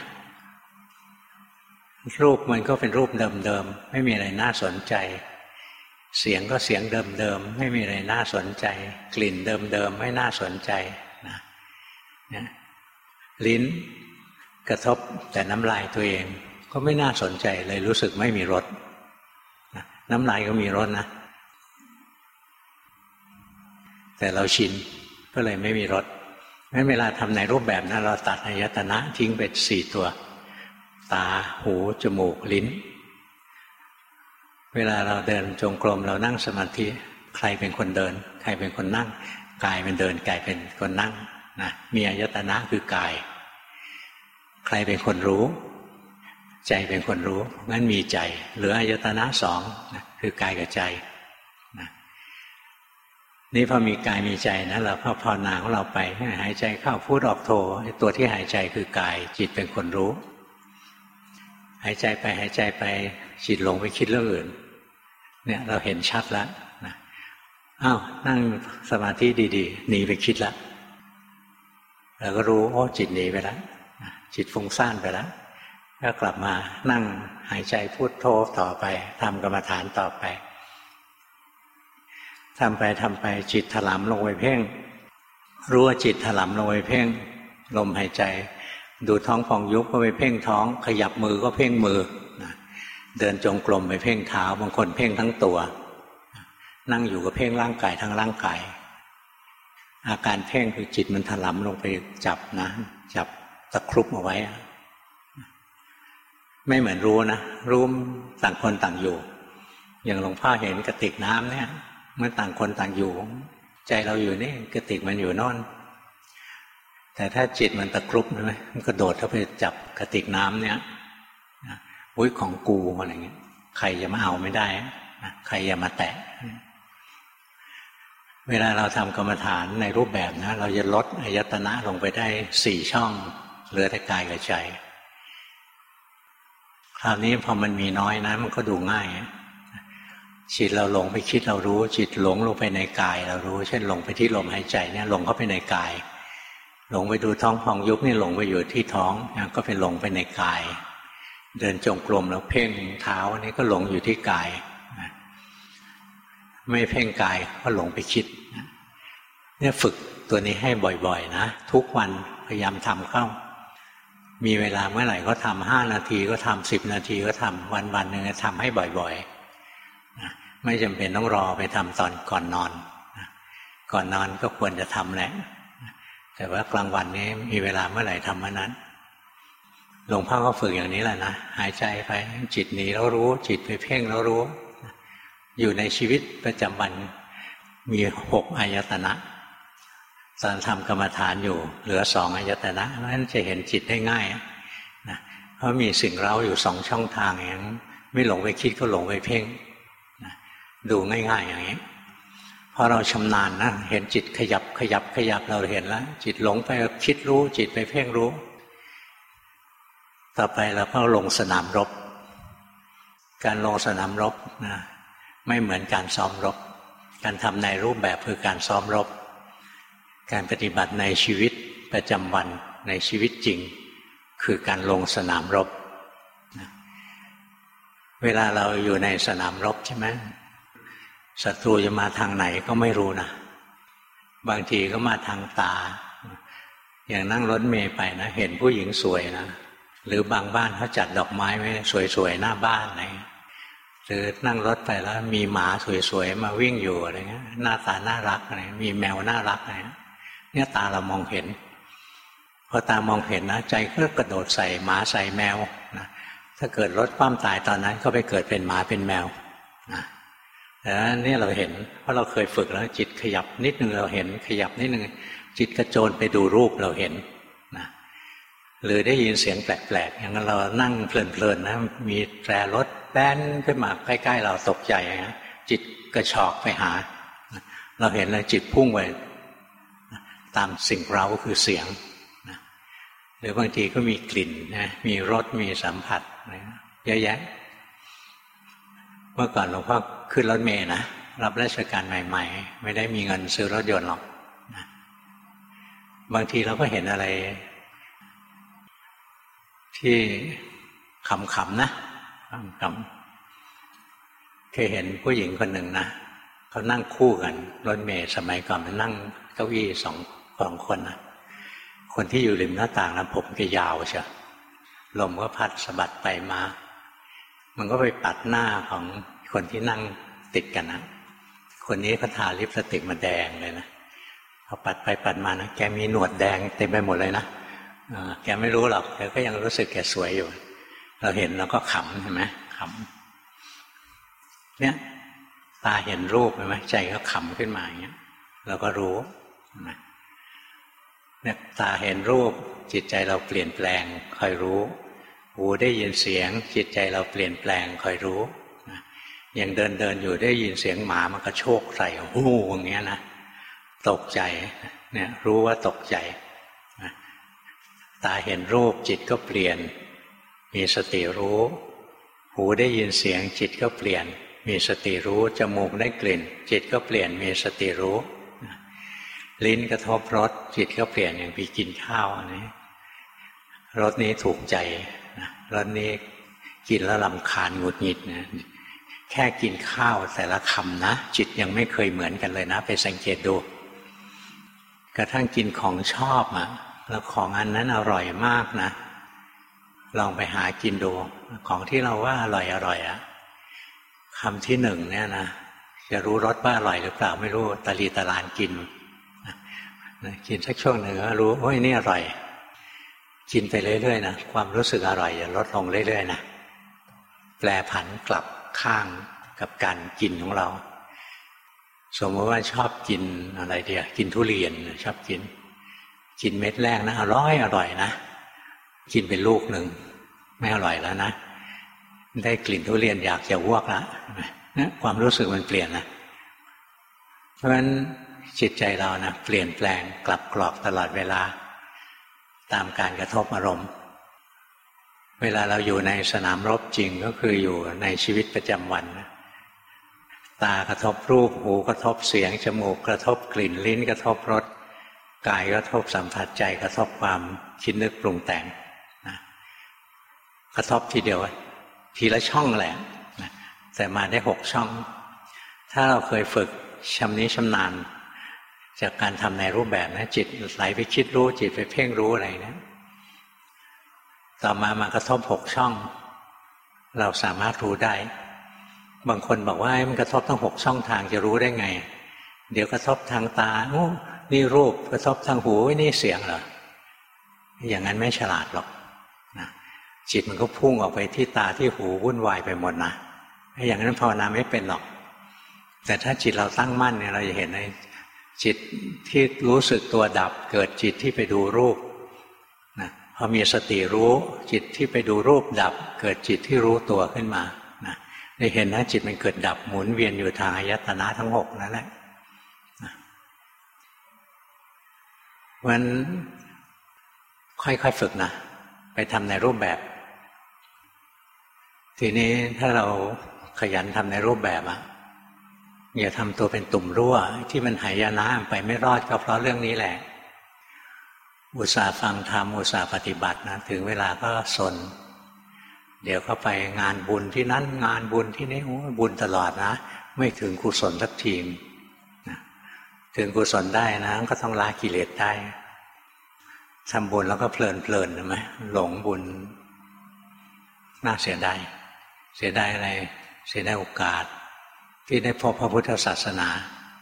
รูปมันก็เป็นรูปเดิมๆไม่มีอะไรน่าสนใจเสียงก็เสียงเดิมๆไม่มีอะไรน่าสนใจกลิ่นเดิมๆไม่น่าสนใจนะลิ้นกระทบแต่น้ำลายตัวเองก็ไม่น่าสนใจเลยรู้สึกไม่มีรสน้ำลายก็มีรสนะแต่เราชินก็เลยไม่มีรสงั้นเวลาทำในรูปแบบนั้นเราตัดอายตนะทิ้งไป4ตัวตาหูจมูกลิ้นเวลาเราเดินจงกรมเรานั่งสมาธิใครเป็นคนเดินใครเป็นคนนั่งกายเป็นเดินกายเป็นคนนั่งนะมีอายตนะคือกายใครเป็นคนรู้ใจเป็นคนรู้งั้นมีใจเหลืออายตนะ2นะคือกายกับใจนะนี่พอมีกายมีใจนะเราก็ภาวนาของเราไปให้หายใจเข้าพูดออกโทตัวที่หายใจคือกายจิตเป็นคนรู้หายใจไปหายใจไปจิตหลงไปคิดเรื่องอื่นเนี่ยเราเห็นชัดแล้วนะอ้าวนั่งสมาธิดีๆหนีไปคิดแล้วเราก็รู้โอ้จิตหนีไปแล้วจิตฟุ้งซ่านไปแล้วก็กลับมานั่งหายใจพุทโธต่อไปทำกรรมฐานต่อไปทำไปจิตถลำลงไปเพ่งรู้ว่าจิตถลำลงไปเพ่งลมหายใจดูท้องพองยุบก็ไปเพ่งท้องขยับมือก็เพ่งมือเดินจงกรมไปเพ่งเท้าบางคนเพ่งทั้งตัวนั่งอยู่ก็เพ่งร่างกายทั้งร่างกายอาการเพ่งคือจิตมันถลำลงไปจับนะจับตะครุบเอาไว้ไม่เหมือนรู้นะรู้ต่างคนต่างอยู่อย่างหลวงพ่อเห็นกระติกน้ำเนี่ยเมื่อต่างคนต่างอยู่ใจเราอยู่นี่กระติกมันอยู่โน่นแต่ถ้าจิตมันตะครุบใช่ไหมมันกระโดดเข้าไปจับกระติกน้ำเนี่ยอุ้ยของกูอะไรเงี้ยใครจะมาเอาไม่ได้ใครจะมาแตะเวลาเราทำกรรมฐานในรูปแบบนะเราจะลดอายตนะลงไปได้4ช่องเหลือแต่กายกับใจคราวนี้พอมันมีน้อยนะมันก็ดูง่ายจิตเราหลงไปคิดเรารู้จิตหลงลงไปในกายเรารู้เช่นหลงไปที่ลมหายใจเนี่ยหลงเข้าไปในกายหลงไปดูท้องพองยุบนี่หลงไปอยู่ที่ท้องก็เป็นหลงไปในกายเดินจงกรมแล้วเพ่งเท้านี่ก็หลงอยู่ที่กายไม่เพ่งกายก็หลงไปคิดเนี่ยฝึกตัวนี้ให้บ่อยๆนะทุกวันพยายามทำเข้ามีเวลาเมื่อไหร่ก็ทำ5 นาทีก็ทำ10 นาทีก็ทำวันๆหนึ่งทำให้บ่อยๆไม่จำเป็นต้องรอไปทำตอนก่อนนอนก่อนนอนก็ควรจะทำแหละแต่ว่ากลางวันนี้มีเวลาเมื่อไหร่ทำเมื่อนั้นหลวงพ่อก็ฝึกอย่างนี้แหละนะหายใจไปจิตหนีแล้วรู้จิตไปเพ่งแล้วรู้อยู่ในชีวิตประจำวันมี6 อายตนะตอนทำกรรมฐานอยู่เหลือ2 อายตนะเพราะฉะนั้นจะเห็นจิตได้ง่ายนะเพราะมีสิ่งเร้าอยู่2 ช่องทางอย่างไม่หลงไปคิดก็หลงไปเพ่งนะดูง่ายๆอย่างนี้พอเราชำนาญนะเห็นจิตขยับเราเห็นแล้วจิตหลงไปคิดรู้จิตไปเพ่งรู้ต่อไปเราก็ลงสนามรบการลงสนามรบนะไม่เหมือนการซ้อมรบการทำในรูปแบบคือการซ้อมรบการปฏิบัติในชีวิตประจำวันในชีวิตจริงคือการลงสนามรบเวลาเราอยู่ในสนามรบใช่ไหมศัตรูจะมาทางไหนก็ไม่รู้นะบางทีก็มาทางตาอย่างนั่งรถเมล์ไปนะเห็นผู้หญิงสวยนะหรือบางบ้านเขาจัดดอกไม้ไว้สวยๆหน้าบ้านอะไรหรือนั่งรถไปแล้วมีหมาสวยๆมาวิ่งอยู่อะไรเงี้ยหน้าตาน่ารักอะไรมีแมวน่ารักอะไรเนี่ยตาเรามองเห็นพอตามองเห็นนะใจก็กระโดดใส่หมาใส่แมวนะถ้าเกิดรถคว่ำตายตอนนั้นก็ไปเกิดเป็นหมาเป็นแมวนะแต่นี่เราเห็นเพราะเราเคยฝึกแล้วจิตขยับนิดนึงเราเห็นขยับนิดนึงจิตกระโจนไปดูรูปเราเห็นหรือได้ยินเสียงแปลกๆอย่างเรานั่งเพลินๆนะมีแตรรถแป้นขึ้นมาใกล้ๆเราตกใจนะจิตกระชอกไปหาเราเห็นแล้วจิตพุ่งไปตามสิ่งเร้าคือเสียงนะหรือบางทีก็มีกลิ่นนะมีรสมีสัมผัสนะเยอะแยะเมื่อก่อนหลวงพ่อขึ้นรถเมล์นะรับราชการใหม่ๆไม่ได้มีเงินซื้อรถยนต์หรอกนะบางทีเราก็เห็นอะไรที่ขำๆนะขำๆเคยเห็นผู้หญิงคนหนึ่งนะเขานั่งคู่กันรถเมล์สมัยก่อนมันนั่งเก้าอี้สองคนนะคนที่อยู่ริมหน้าต่างนะผมแกยาวเชียวลมก็พัดสะบัดไปมามันก็ไปปัดหน้าของคนที่นั่งติดกันนะคนนี้เขาทาลิปสติกมาแดงเลยนะพอปัดไปปัดมานะแกมีหนวดแดงเต็มไปหมดเลยนะแกไม่รู้หรอกแกก็ยังรู้สึกแกสวยอยู่เราเห็นเราก็ขำใช่ไหมขำเนี่ยตาเห็นรูปใช่ไหมใจก็ขำขึ้นมาอย่างเงี้ยเราก็รู้นะเนี่ยตาเห็นรูปจิตใจเราเปลี่ยนแปลงคอยรู้หูได้ยินเสียงจิตใจเราเปลี่ยนแปลงคอยรู้นะอย่างเดินอยู่ได้ยินเสียงหมามันก็โชกใส่หูอย่างเงี้ยนะตกใจเนี่ยรู้ว่าตกใจนะตาเห็นรูปจิตก็เปลี่ยนมีสติรู้หูได้ยินเสียงจิตก็เปลี่ยนมีสติรู้จมูกได้กลิ่นจิตก็เปลี่ยนมีสติรู้ลิ้นกระทบรสจิตก็เปลี่ยนอย่างไปกินข้าวนี้รสนี้ถูกใจรสนี้กินแล้วรำคาญหงุดหงิดนะแค่กินข้าวแต่ละคำนะจิตยังไม่เคยเหมือนกันเลยนะไปสังเกตดูกระทั่งกินของชอบแล้วของอันนั้นอร่อยมากนะลองไปหากินดูของที่เราว่าอร่อยคำที่หนึ่งเนี่ยนะจะรู้รสว่าอร่อยหรือเปล่าไม่รู้ตะลีตะลานกินกินสักช่วงหนึ่งก็รู้โอ้ยนี่อร่อยกินไปเรื่อยๆนะความรู้สึกอร่อยจะลดลงเรื่อยๆนะแปรผันกลับข้างกับการกินของเราสมมติว่าชอบกินอะไรเดียวกินทุเรียนชอบกินเม็ดแรกนะอร่อยนะกินเป็นลูกหนึ่งไม่อร่อยแล้วนะได้กลิ่นทุเรียนอยากจะอ้วกแล้วนะความรู้สึกมันเปลี่ยนนะเพราะฉะนั้นจิตใจเรานะเปลี่ยนแปลงกลับกรอกตลอดเวลาตามการกระทบอารมณ์เวลาเราอยู่ในสนามรบจริงก็คืออยู่ในชีวิตประจำวันตากระทบรูปหูกระทบเสียงจมูกกระทบกลิ่นลิ้นกระทบรสกายกระทบสัมผัสใจกระทบความคิดนึกปรุงแต่งนะกระทบทีเดียวทีละช่องแหละนะแต่มาได้6 ช่องถ้าเราเคยฝึกชำนิชำนาญจากการทำในรูปแบบนะจิตไหลไปคิดรู้จิตไปเพ่งรู้อะไรนะต่อมามากระทบ6 ช่องเราสามารถรู้ได้บางคนบอกว่ามันกระทบทั้ง6 ช่องทางจะรู้ได้ไงเดี๋ยวกระทบทางตาโอ้นี่รูปกระทบทางหูนี่เสียงเหรออย่างนั้นไม่ฉลาดหรอกนะจิตมันก็พุ่งออกไปที่ตาที่หูวุ่นวายไปหมดนะอย่างนั้นภาวนาไม่เป็นหรอกแต่ถ้าจิตเราตั้งมั่นเนี่ยเราจะเห็นในจิตที่รู้สึกตัวดับเกิดจิตที่ไปดูรูปนะพอมีสติรู้จิตที่ไปดูรูปดับเกิดจิตที่รู้ตัวขึ้นมานะได้เห็นนะจิตมันเกิดดับหมุนเวียนอยู่ทางอายตนะทั้ง6นั่นแหละนะวันค่อยๆฝึกนะไปทำในรูปแบบทีนี้ถ้าเราขยันทำในรูปแบบอย่าทำตัวเป็นตุ่มรั่วที่มันหายนะไปไม่รอดก็เพราะเรื่องนี้แหละอุตส่าห์ฟังธรรมอุตส่าห์ปฏิบัตินะถึงเวลาก็สนเดี๋ยวเข้าไปงานบุญที่นั้นงานบุญที่นี้บุญตลอดนะไม่ถึงกุศลสักทีนะถึงกุศลได้นะก็ต้องละกิเลสได้ทำบุญแล้วก็เพลินใช่ไหมหลงบุญน่าเสียดายอะไรเสียดายโอกาสที่ได้พบพระพุทธศาสนา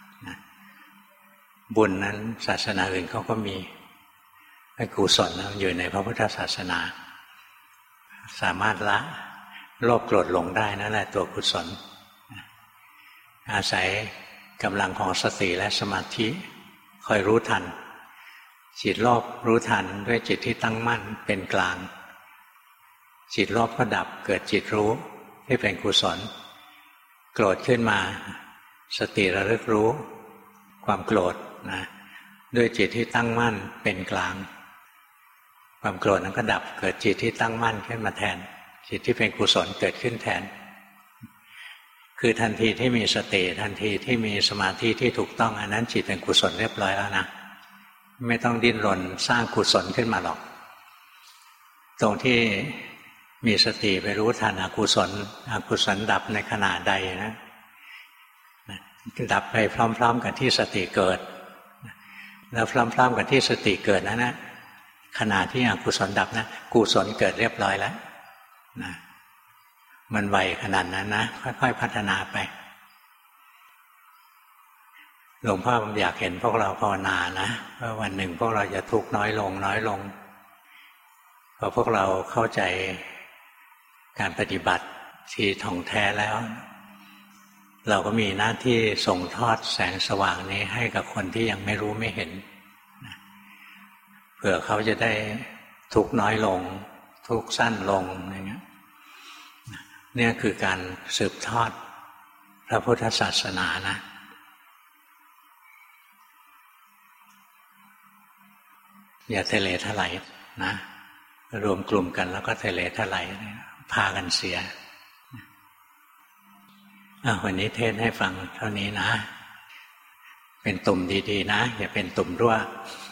บุญนั้นศาสนาอื่นเขาก็มีกุศลอยู่ในพระพุทธศาสนาสามารถละโลภโกรธหลงได้นั่นแหละตัวกุศลอาศัยกำลังของสติและสมาธิคอยรู้ทันจิตโลภรู้ทันด้วยจิตที่ตั้งมั่นเป็นกลางจิตโลภก็ดับเกิดจิตรู้ที่เป็นกุศลโกรธขึ้นมาสติระลึกรู้ความโกรธนะด้วยจิตที่ตั้งมั่นเป็นกลางความโกรธนั้นก็ดับเกิดจิตที่ตั้งมั่นขึ้นมาแทนจิตที่เป็นกุศลเกิดขึ้นแทนคือทันทีที่มีสติทันทีที่มีสมาธิที่ถูกต้องอันนั้นจิตเป็นกุศลเรียบร้อยแล้วนะไม่ต้องดิ้นรนสร้างกุศลขึ้นมาหรอกตรงที่มีสติไปรู้ทันอกุศลดับในขณะใดนะดับไปพร้อมๆกับที่สติเกิดแล้วพร้อมๆกับที่สติเกิดนั้นนะขณะที่อกุศลดับนะกุศลเกิดเรียบร้อยแล้วนะมันไวขนาดนั้นนะค่อยๆพัฒนาไปหลวงพ่ออยากเห็นพวกเราภาวนานะว่าวันหนึ่งพวกเราจะทุกข์น้อยลงพอพวกเราเข้าใจการปฏิบัติที่ท่องแท้แล้วเราก็มีหน้าที่ส่งทอดแสงสว่างนี้ให้กับคนที่ยังไม่รู้ไม่เห็นเผื่อเขาจะได้ทุกข์น้อยลงทุกข์สั้นลงอย่างเงี้ยเนี่ยคือการสืบทอดพระพุทธศาสนานะอย่าทะเลทลายนะรวมกลุ่มกันแล้วก็ทะเลทลายพากันเสียวันนี้เทศให้ฟังเท่านี้นะเป็นตุ่มดีๆนะอย่าเป็นตุ่มรั่ว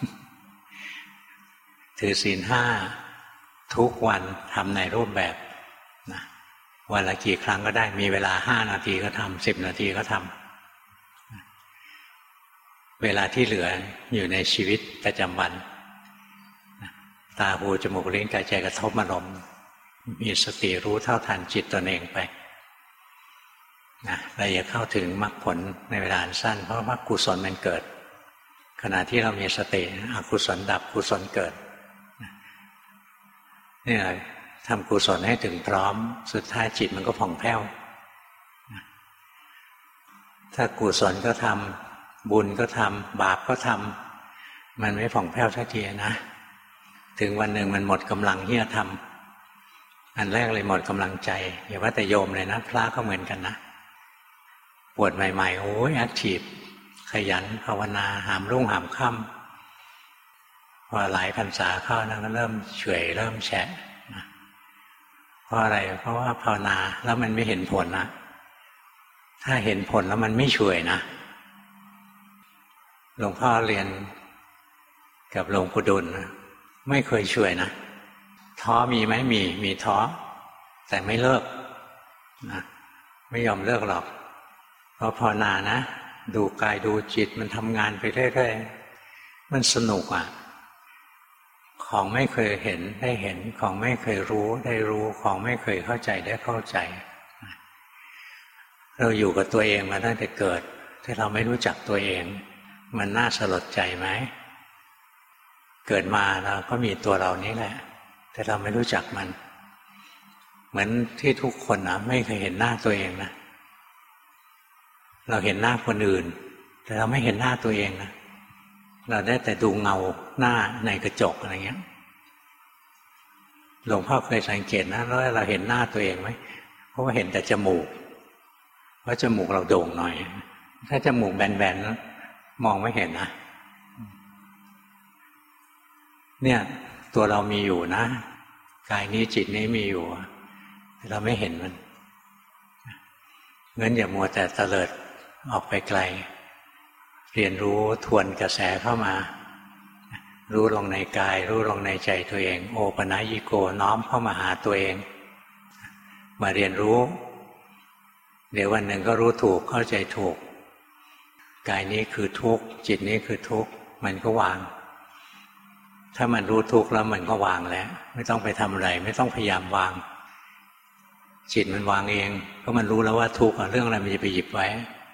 ถือศีล 5ทุกวันทำในรูปแบบนะวันละกี่ครั้งก็ได้มีเวลา5 นาทีก็ทำ10 นาทีก็ทำเวลาที่เหลืออยู่ในชีวิตประจำวันตาหูจมูกลิ้นกายใจกระทบอารมณ์มีสติรู้เท่าทันจิตตนเองไปนะเราอย่าเข้าถึงมรรคผลในเวลาสั้นเพราะว่ากุศลมันเกิดขณะที่เรามีสติอกุศลดับกุศลเกิดเนี่ยทำกุศลให้ถึงพร้อมสุดท้ายจิตมันก็ผ่องแผ้วถ้ากุศลก็ทำบุญก็ทำบาปก็ทำมันไม่ผ่องแผ้วสักทีนะถึงวันหนึ่งมันหมดกำลังที่จะทำอันแรกเลยหมดกำลังใจอย่าว่าแต่โยมเลยนะพระก็เหมือนกันนะบวชใหม่ๆโอ้ยแอคทีฟขยันภาวนาหามรุ่งหามค่ำพอหลายพรรษาเข้านะก็เริ่มเฉยเริ่มแฉะนะเพราะอะไรเพราะว่าภาวนาแล้วมันไม่เห็นผลนะถ้าเห็นผลแล้วมันไม่เฉยนะหลวงพ่อเรียนกับหลวงปู่ดุลนะไม่เคยช่วยนะท้อมีไหมมีท้อแต่ไม่เลิกนะไม่ยอมเลิกหรอกเพราะภาวนานะดูกายดูจิตมันทำงานไปเรื่อยๆมันสนุกอ่ะของไม่เคยเห็นได้เห็นของไม่เคยรู้ได้รู้ของไม่เคยเข้าใจได้เข้าใจเราอยู่กับตัวเองมาตั้งแต่เกิดถ้าเราไม่รู้จักตัวเองมันน่าสลดใจไหมเกิดมาเราก็มีตัวเรานี้แหละแต่เราไม่รู้จักมันเหมือนที่ทุกคนนะไม่เคยเห็นหน้าตัวเองนะเราเห็นหน้าคนอื่นแต่เราไม่เห็นหน้าตัวเองนะเราได้แต่ดูเงาหน้าในกระจกอะไรเงี้ยหลวงพ่อเคยสังเกตนะแล้วเราเห็นหน้าตัวเองไหมเพราะว่าเห็นแต่จมูกเพราะจมูกเราโด่งหน่อยถ้าจมูกแบนๆมองไม่เห็นนะเนี่ยตัวเรามีอยู่นะกายนี้จิตนี้มีอยู่แต่เราไม่เห็นมันงั้นอย่ามัวแต่เตลิดออกไปไกลเรียนรู้ทวนกระแสเข้ามารู้ลงในกายรู้ลงในใจตัวเองโอปนัญญิโกน้อมเข้ามาหาตัวเองมาเรียนรู้เดี๋ยววันหนึ่งก็รู้ถูกเข้าใจถูกกายนี้คือทุกข์จิตนี้คือทุกข์มันก็วางถ้ามันรู้ทุกข์แล้วมันก็วางแล้วไม่ต้องไปทำอะไรไม่ต้องพยายามวางจิตมันวางเองก็มันรู้แล้วว่าทุกข์เรื่องอะไรมันจะไปหยิบไว้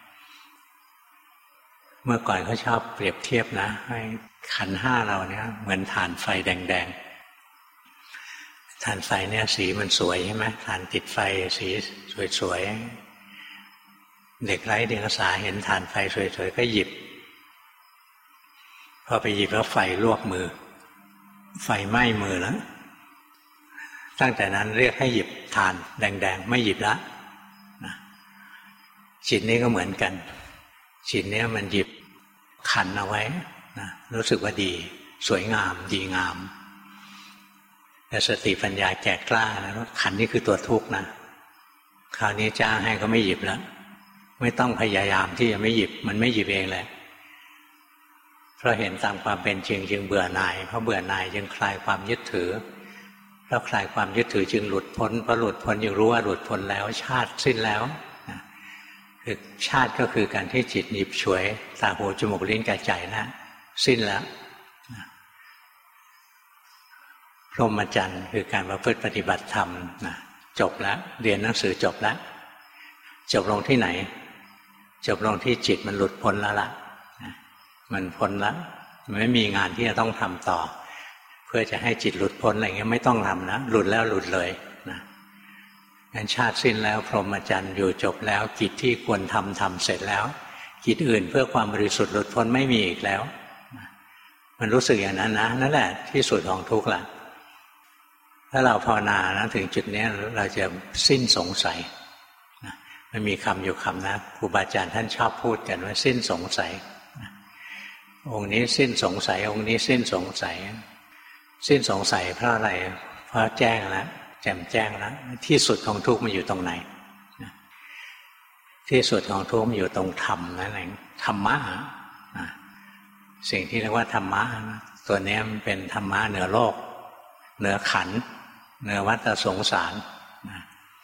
เมื่อก่อนเขาชอบเปรียบเทียบนะให้ขันธ์ห้าเราเนี่ยเหมือนถ่านไฟแดงๆถ่านไฟเนี่ยสีมันสวยใช่ไหมถ่านติดไฟสีสวยๆเด็กไร้เดียงสาเห็นถ่านไฟสวยๆก็หยิบพพอไปหยิบแล้วไฟลวกมือไฟไหม้มือแล้วตั้งแต่นั้นเรียกให้หยิบทานแดงๆไม่หยิบละนะจิตนี้ก็เหมือนกันจิตนี้มันหยิบขันเอาไว้นะรู้สึกว่าดีสวยงามดีงามแต่สติปัญญาแก่กล้านะขันนี่คือตัวทุกข์นะคราวนี้จ้างให้ก็ไม่หยิบแล้วไม่ต้องพยายามที่จะไม่หยิบมันไม่หยิบเองแหละเพราะเห็นตามความเป็นจริงจึงเบื่อหน่ายเพราะเบื่อหน่ายจึงคลายความยึดถือเพราะคลายความยึดถือจึงหลุดพ้นเพราะหลุดพ้นจึงรู้ว่าหลุดพ้นแล้วชาติสิ้นแล้วคือชาติก็คือการที่จิตหยิบฉวยตาหูจมูกลิ้นกายใจนะสิ้นแล้วพรหมจรรย์คือการประพฤติปฏิบัติธรรมนะจบแล้วเรียนหนังสือจบแล้วจบลงที่ไหนจบลงที่จิตมันหลุดพ้นแล้วล่ะมันพ้นแล้วมันไม่มีงานที่จะต้องทำต่อเพื่อจะให้จิตหลุดพ้นอะไรเงี้ยไม่ต้องทำนะหลุดแล้วหลุดเลยนะงั้นชาติสิ้นแล้วพรหมจรรย์อยู่จบแล้วกิจที่ควรทำเสร็จแล้วกิจอื่นเพื่อความบริสุทธิ์หลุดพ้นไม่มีอีกแล้วมันรู้สึกอย่างนั้นนะนั่นแหละที่สุดของทุกข์ล่ะถ้าเราภาวนานะถึงจุดนี้เราจะสิ้นสงสัยนะมันมีคำอยู่คำนะครูบาอาจารย์ท่านชอบพูดกันว่าสิ้นสงสัยนะองค์นี้สิ้นสงสัยองค์นี้สิ้นสงสัยสิ้นสงสัยเพราะอะไรเพราะแจ้งแล้วแจ่มแจ้งแล้วที่สุดของทุกข์มันอยู่ตรงไหนนะที่สุดของทุกข์มันอยู่ตรงธรรมนั่นเองธรรมะนะสิ่งที่เรียกว่าธรรมะตัวนี้มันเป็นธรรมะเหนือโลกเหนือขันธ์เหนือวัฏสงสารนะ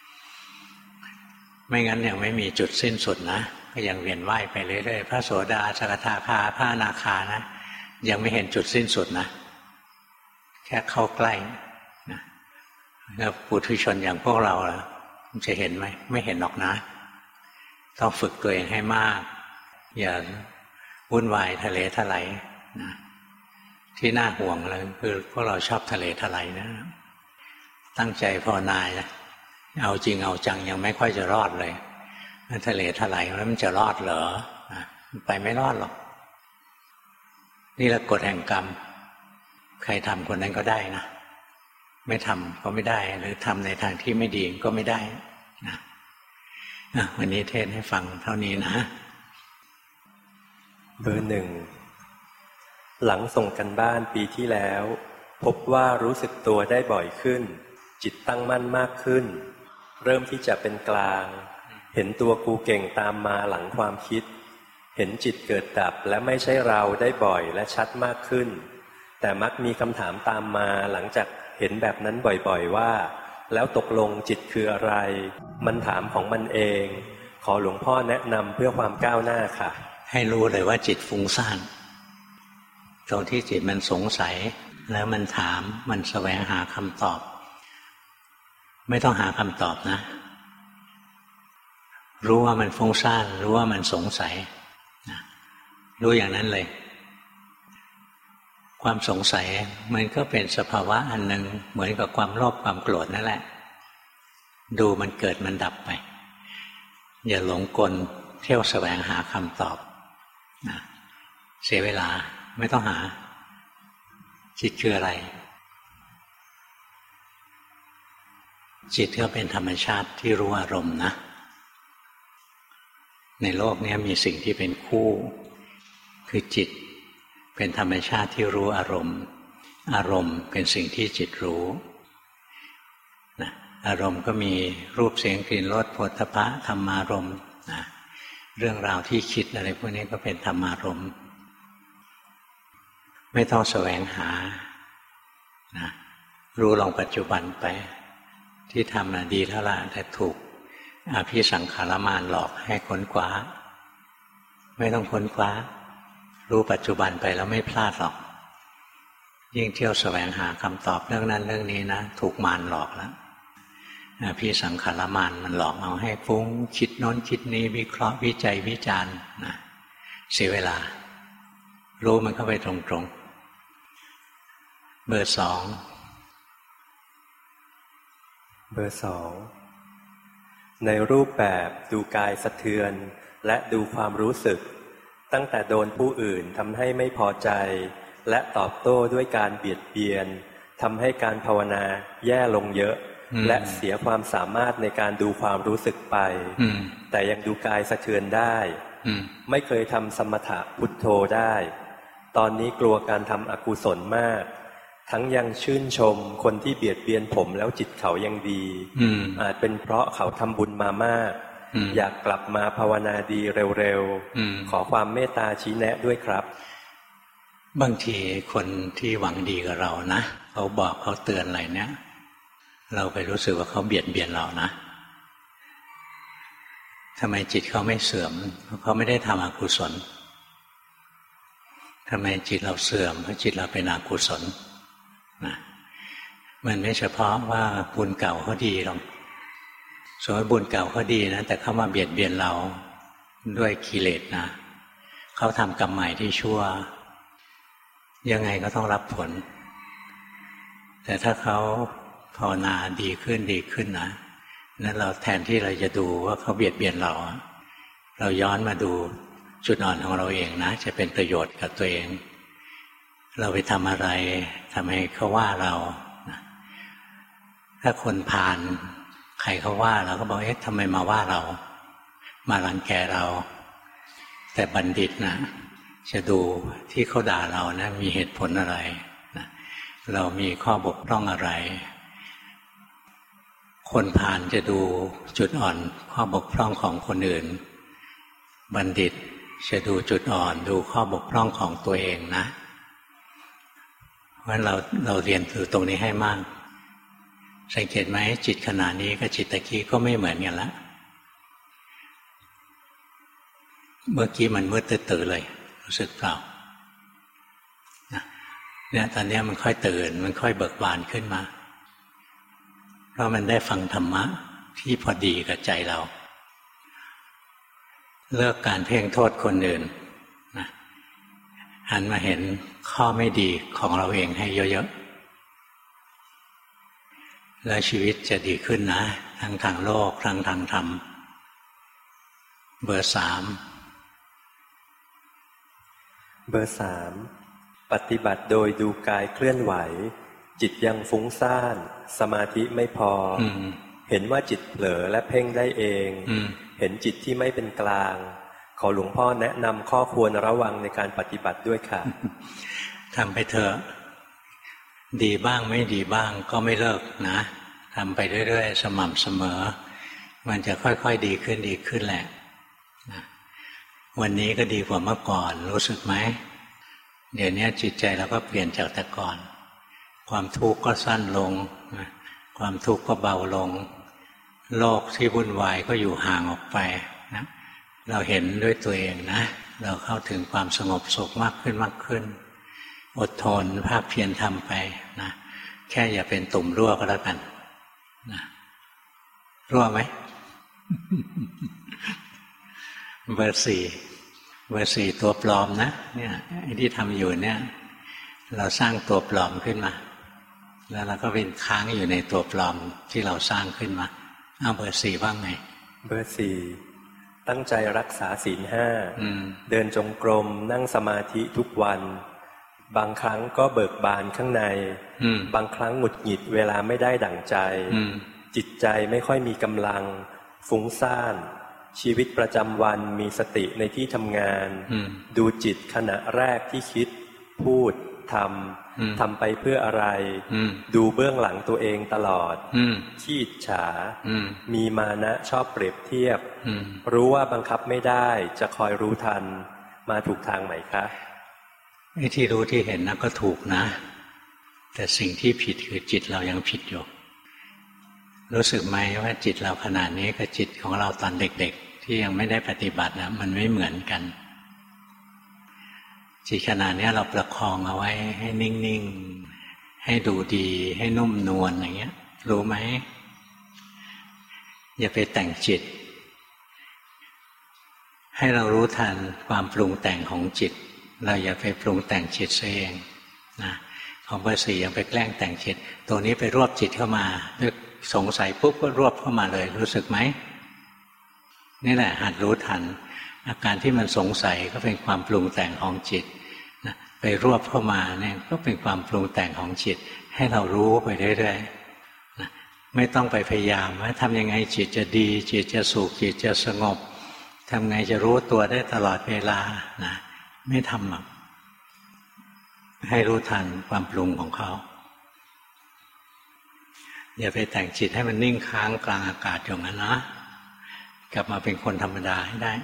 ไม่งั้นยังไม่มีจุดสิ้นสุดนะก็ยังเวียนว่ายไปเรื่อยๆพระโสดาสกทาคาพระอนาคานะยังไม่เห็นจุดสิ้นสุดนะแค่เข้าใกล้นะแล้วปุถุชนอย่างพวกเราจะเห็นไหมไม่เห็นหรอกนะต้องฝึกตัวเองให้มากอย่าวุ่นวายทะเลทลายนะที่น่าห่วงเลยคือพวกเราชอบทะเลทลายนะตั้งใจภาวนาเอาจริงเอาจังยังไม่ค่อยจะรอดเลยทะเลทลายแล้วมันจะรอดเหรอมันไปไม่รอดหรอกนี่แหละกฎแห่งกรรมใครทำคนนั้นก็ได้นะไม่ทำก็ไม่ได้หรือทำในทางที่ไม่ดีก็ไม่ได้นะวันนี้เทศให้ฟังเท่านี้นะเบอร์ 1หลังส่งกันบ้านปีที่แล้วพบว่ารู้สึกตัวได้บ่อยขึ้นจิตตั้งมั่นมากขึ้นเริ่มที่จะเป็นกลางเห็นตัวกูเก่งตามมาหลังความคิดเห็นจิตเกิดดับและไม่ใช่เราได้บ่อยและชัดมากขึ้นแต่มักมีคำถามตามมาหลังจากเห็นแบบนั้นบ่อยๆว่าแล้วตกลงจิตคืออะไรมันถามของมันเองขอหลวงพ่อแนะนำเพื่อความก้าวหน้าค่ะให้รู้เลยว่าจิตฟุ้งซ่านตรงที่จิตมันสงสัยแล้วมันถามมันแสวงหาคำตอบไม่ต้องหาคำตอบนะรู้ว่ามันฟุ้งซ่านรู้ว่ามันสงสัยนะรู้อย่างนั้นเลยความสงสัยมันก็เป็นสภาวะอันหนึ่งเหมือนกับความโลภความโกรธนั่นแหละดูมันเกิดมันดับไปอย่าหลงกลเที่ยวแสวงหาคำตอบนะเสียเวลาไม่ต้องหาจิตคืออะไรจิตก็เป็นธรรมชาติที่รู้อารมณ์นะในโลกนี้มีสิ่งที่เป็นคู่คือจิตเป็นธรรมชาติที่รู้อารมณ์อารมณ์เป็นสิ่งที่จิตรู้นะอารมณ์ก็มีรูปเสียงกลิ่นรสโผฏฐัพพะธรรมารมณ์นะเรื่องราวที่คิดอะไรพวกนี้ก็เป็นธรรมารมณ์ไม่ต้องแสวงหานะรู้ลงปัจจุบันไปที่ทำน่ะดีแล้วล่ะแต่ถูกอภิสังขารมารหลอกให้ค้นคว้าไม่ต้องค้นคว้ารู้ปัจจุบันไปแล้วไม่พลาดหรอกยิ่งเที่ยวแสวงหาคำตอบเรื่องนั้นเรื่องนี้นะถูกมารหลอกแล้วอภิสังขารมารมันหลอกเอาให้ฟุ้งคิดโน้นคิดนี้วิเคราะห์วิจัยวิจารณ์นะเสียเวลารู้มันเข้าไปตรงๆเบอร์ 2ในรูปแบบดูกายสะเทือนและดูความรู้สึกตั้งแต่โดนผู้อื่นทำให้ไม่พอใจและตอบโต้ด้วยการเบียดเบียนทำให้การภาวนาแย่ลงเยอะและเสียความสามารถในการดูความรู้สึกไปแต่ยังดูกายสะเทือนได้ไม่เคยทำสมถะพุทโธได้ตอนนี้กลัวการทำอกุศลมากทั้งยังชื่นชมคนที่เบียดเบียนผมแล้วจิตเขายังดีอาจเป็นเพราะเขาทำบุญมามากอยากกลับมาภาวนาดีเร็วๆขอความเมตตาชี้แนะด้วยครับบางทีคนที่หวังดีกับเรานะเขาบอกเขาเตือนอะไรเนี่ยเราไปรู้สึกว่าเขาเบียดเบียนเรานะทำไมจิตเขาไม่เสื่อมเพราะเขาไม่ได้ทำอกุศลทำไมจิตเราเสื่อมเพราะจิตเราเป็นอกุศลนะมันไม่เฉพาะว่าบุญเก่าเขาดีหรอกสมมติบุญเก่าเขาดีนะแต่เขามาเบียดเบียนเราด้วยกิเลสนะเขาทำกรรมใหม่ที่ชั่วยังไงก็ต้องรับผลแต่ถ้าเขาภาวนาดีขึ้นนะนั้นเราแทนที่เราจะดูว่าเขาเบียดเบียนเราเราย้อนมาดูจุดอ่อนของเราเองนะจะเป็นประโยชน์กับตัวเองเราไปทำอะไรทำให้เขาว่าเราถ้าคนพาลใครเขาว่าเราก็บอกเอ๊ะทำไมมาว่าเรามารังแกเราแต่บัณฑิตนะจะดูที่เขาด่าเรานะมีเหตุผลอะไรนะเรามีข้อบกพร่องอะไรคนพาลจะดูจุดอ่อนข้อบกพร่องของคนอื่นบัณฑิตจะดูจุดอ่อนดูข้อบกพร่องของตัวเองนะเพราะฉะนั้นเราเรียนคือตรงนี้ให้มากสังเกตไหมจิตขณะนี้กับจิตตะกี้ก็ไม่เหมือนกันละเมื่อกี้มันมืดตื่นเลยรู้สึกเปล่าเนี่ยตอนนี้มันค่อยตื่นมันค่อยเบิกบานขึ้นมาเพราะมันได้ฟังธรรมะที่พอดีกับใจเราเลิกการเพ่งโทษคนอื่นนะหันมาเห็นข้อไม่ดีของเราเองให้เยอะๆแล้วชีวิตจะดีขึ้นนะทั้งทางโลกทั้งทางธรรมเบอร์ 3ปฏิบัติโดยดูกายเคลื่อนไหวจิตยังฟุ้งซ่านสมาธิไม่พอเห็นว่าจิตเผลอและเพ่งได้เองเห็นจิตที่ไม่เป็นกลางขอหลวงพ่อแนะนำข้อควรระวังในการปฏิบัติด้วยค่ะทำไปเถอะดีบ้างไม่ดีบ้างก็ไม่เลิกนะทำไปเรื่อยๆสม่ำเสมอมันจะค่อยๆดีขึ้นแหละนะวันนี้ก็ดีกว่าเมื่อก่อนรู้สึกไหมเดี๋ยวนี้จิตใจเราก็เปลี่ยนจากแต่ก่อนความทุกข์ก็สั้นลงความทุกข์ก็เบาลงโลกที่วุ่นวายก็อยู่ห่างออกไปนะเราเห็นด้วยตัวเองนะเราเข้าถึงความสงบสุขมากขึ้นอดทนภาคเพียรทำไปนะแค่อย่าเป็นตุ่มรั่วก็แล้วกันนะรั่วไหม เบอร์ 4ตัวปลอมนะเนี่ยไอ้ที่ทำอยู่เนี่ยเราสร้างตัวปลอมขึ้นมาแล้วเราก็เป็นค้างอยู่ในตัวปลอมที่เราสร้างขึ้นมาเอาเบอร์ 4ว่าไงเบอร์ 4ตั้งใจรักษาศีล 5เดินจงกรมนั่งสมาธิทุกวันบางครั้งก็เบิกบานข้างในบางครั้งหงุดหงิดเวลาไม่ได้ดั่งใจจิตใจไม่ค่อยมีกำลังฟุ้งซ่านชีวิตประจำวันมีสติในที่ทำงานดูจิตขณะแรกที่คิดพูดทำไปเพื่ออะไรดูเบื้องหลังตัวเองตลอดขี้อิจฉามีมานะชอบเปรียบเทียบรู้ว่าบังคับไม่ได้จะคอยรู้ทันมาถูกทางไหมคะไอ้ที่รู้ที่เห็นนะก็ถูกนะแต่สิ่งที่ผิดคือจิตเรายังผิดอยู่รู้สึกไหมว่าจิตเราขนาดนี้กับจิตของเราตอนเด็กๆที่ยังไม่ได้ปฏิบัตินะมันไม่เหมือนกันจิตขนาดนี้เราประคองเอาไว้ให้นิ่งๆให้ดูดีให้นุ่มนวลอย่างเงี้ยรู้ไหมอย่าไปแต่งจิตให้เรารู้ทันความปรุงแต่งของจิตเราอย่าไปปรุงแต่งจิตเองนะของเบอร์ 4ยังไปแกล้งแต่งจิตตัวนี้ไปรวบจิตเข้ามาสงสัยปุ๊บก็รวบเข้ามาเลยรู้สึกไหมนี่แหละหัดรู้ทันอาการที่มันสงสัยก็เป็นความปรุงแต่งของจิตนะไปรวบเข้ามาเนี่ยก็เป็นความปรุงแต่งของจิตให้เรารู้ไปเรื่อยๆนะไม่ต้องไปพยายามว่าทำยังไงจิตจะดีจิตจะสุขจิตจะสงบทำไงจะรู้ตัวได้ตลอดเวลานะไม่ทำหรอกให้รู้ทันความปรุงของเขาอย่าไปแต่งจิตให้มันนิ่งค้างกลางอากาศอย่างนั้นนะกลับมาเป็นคนธรรมดาให้ได้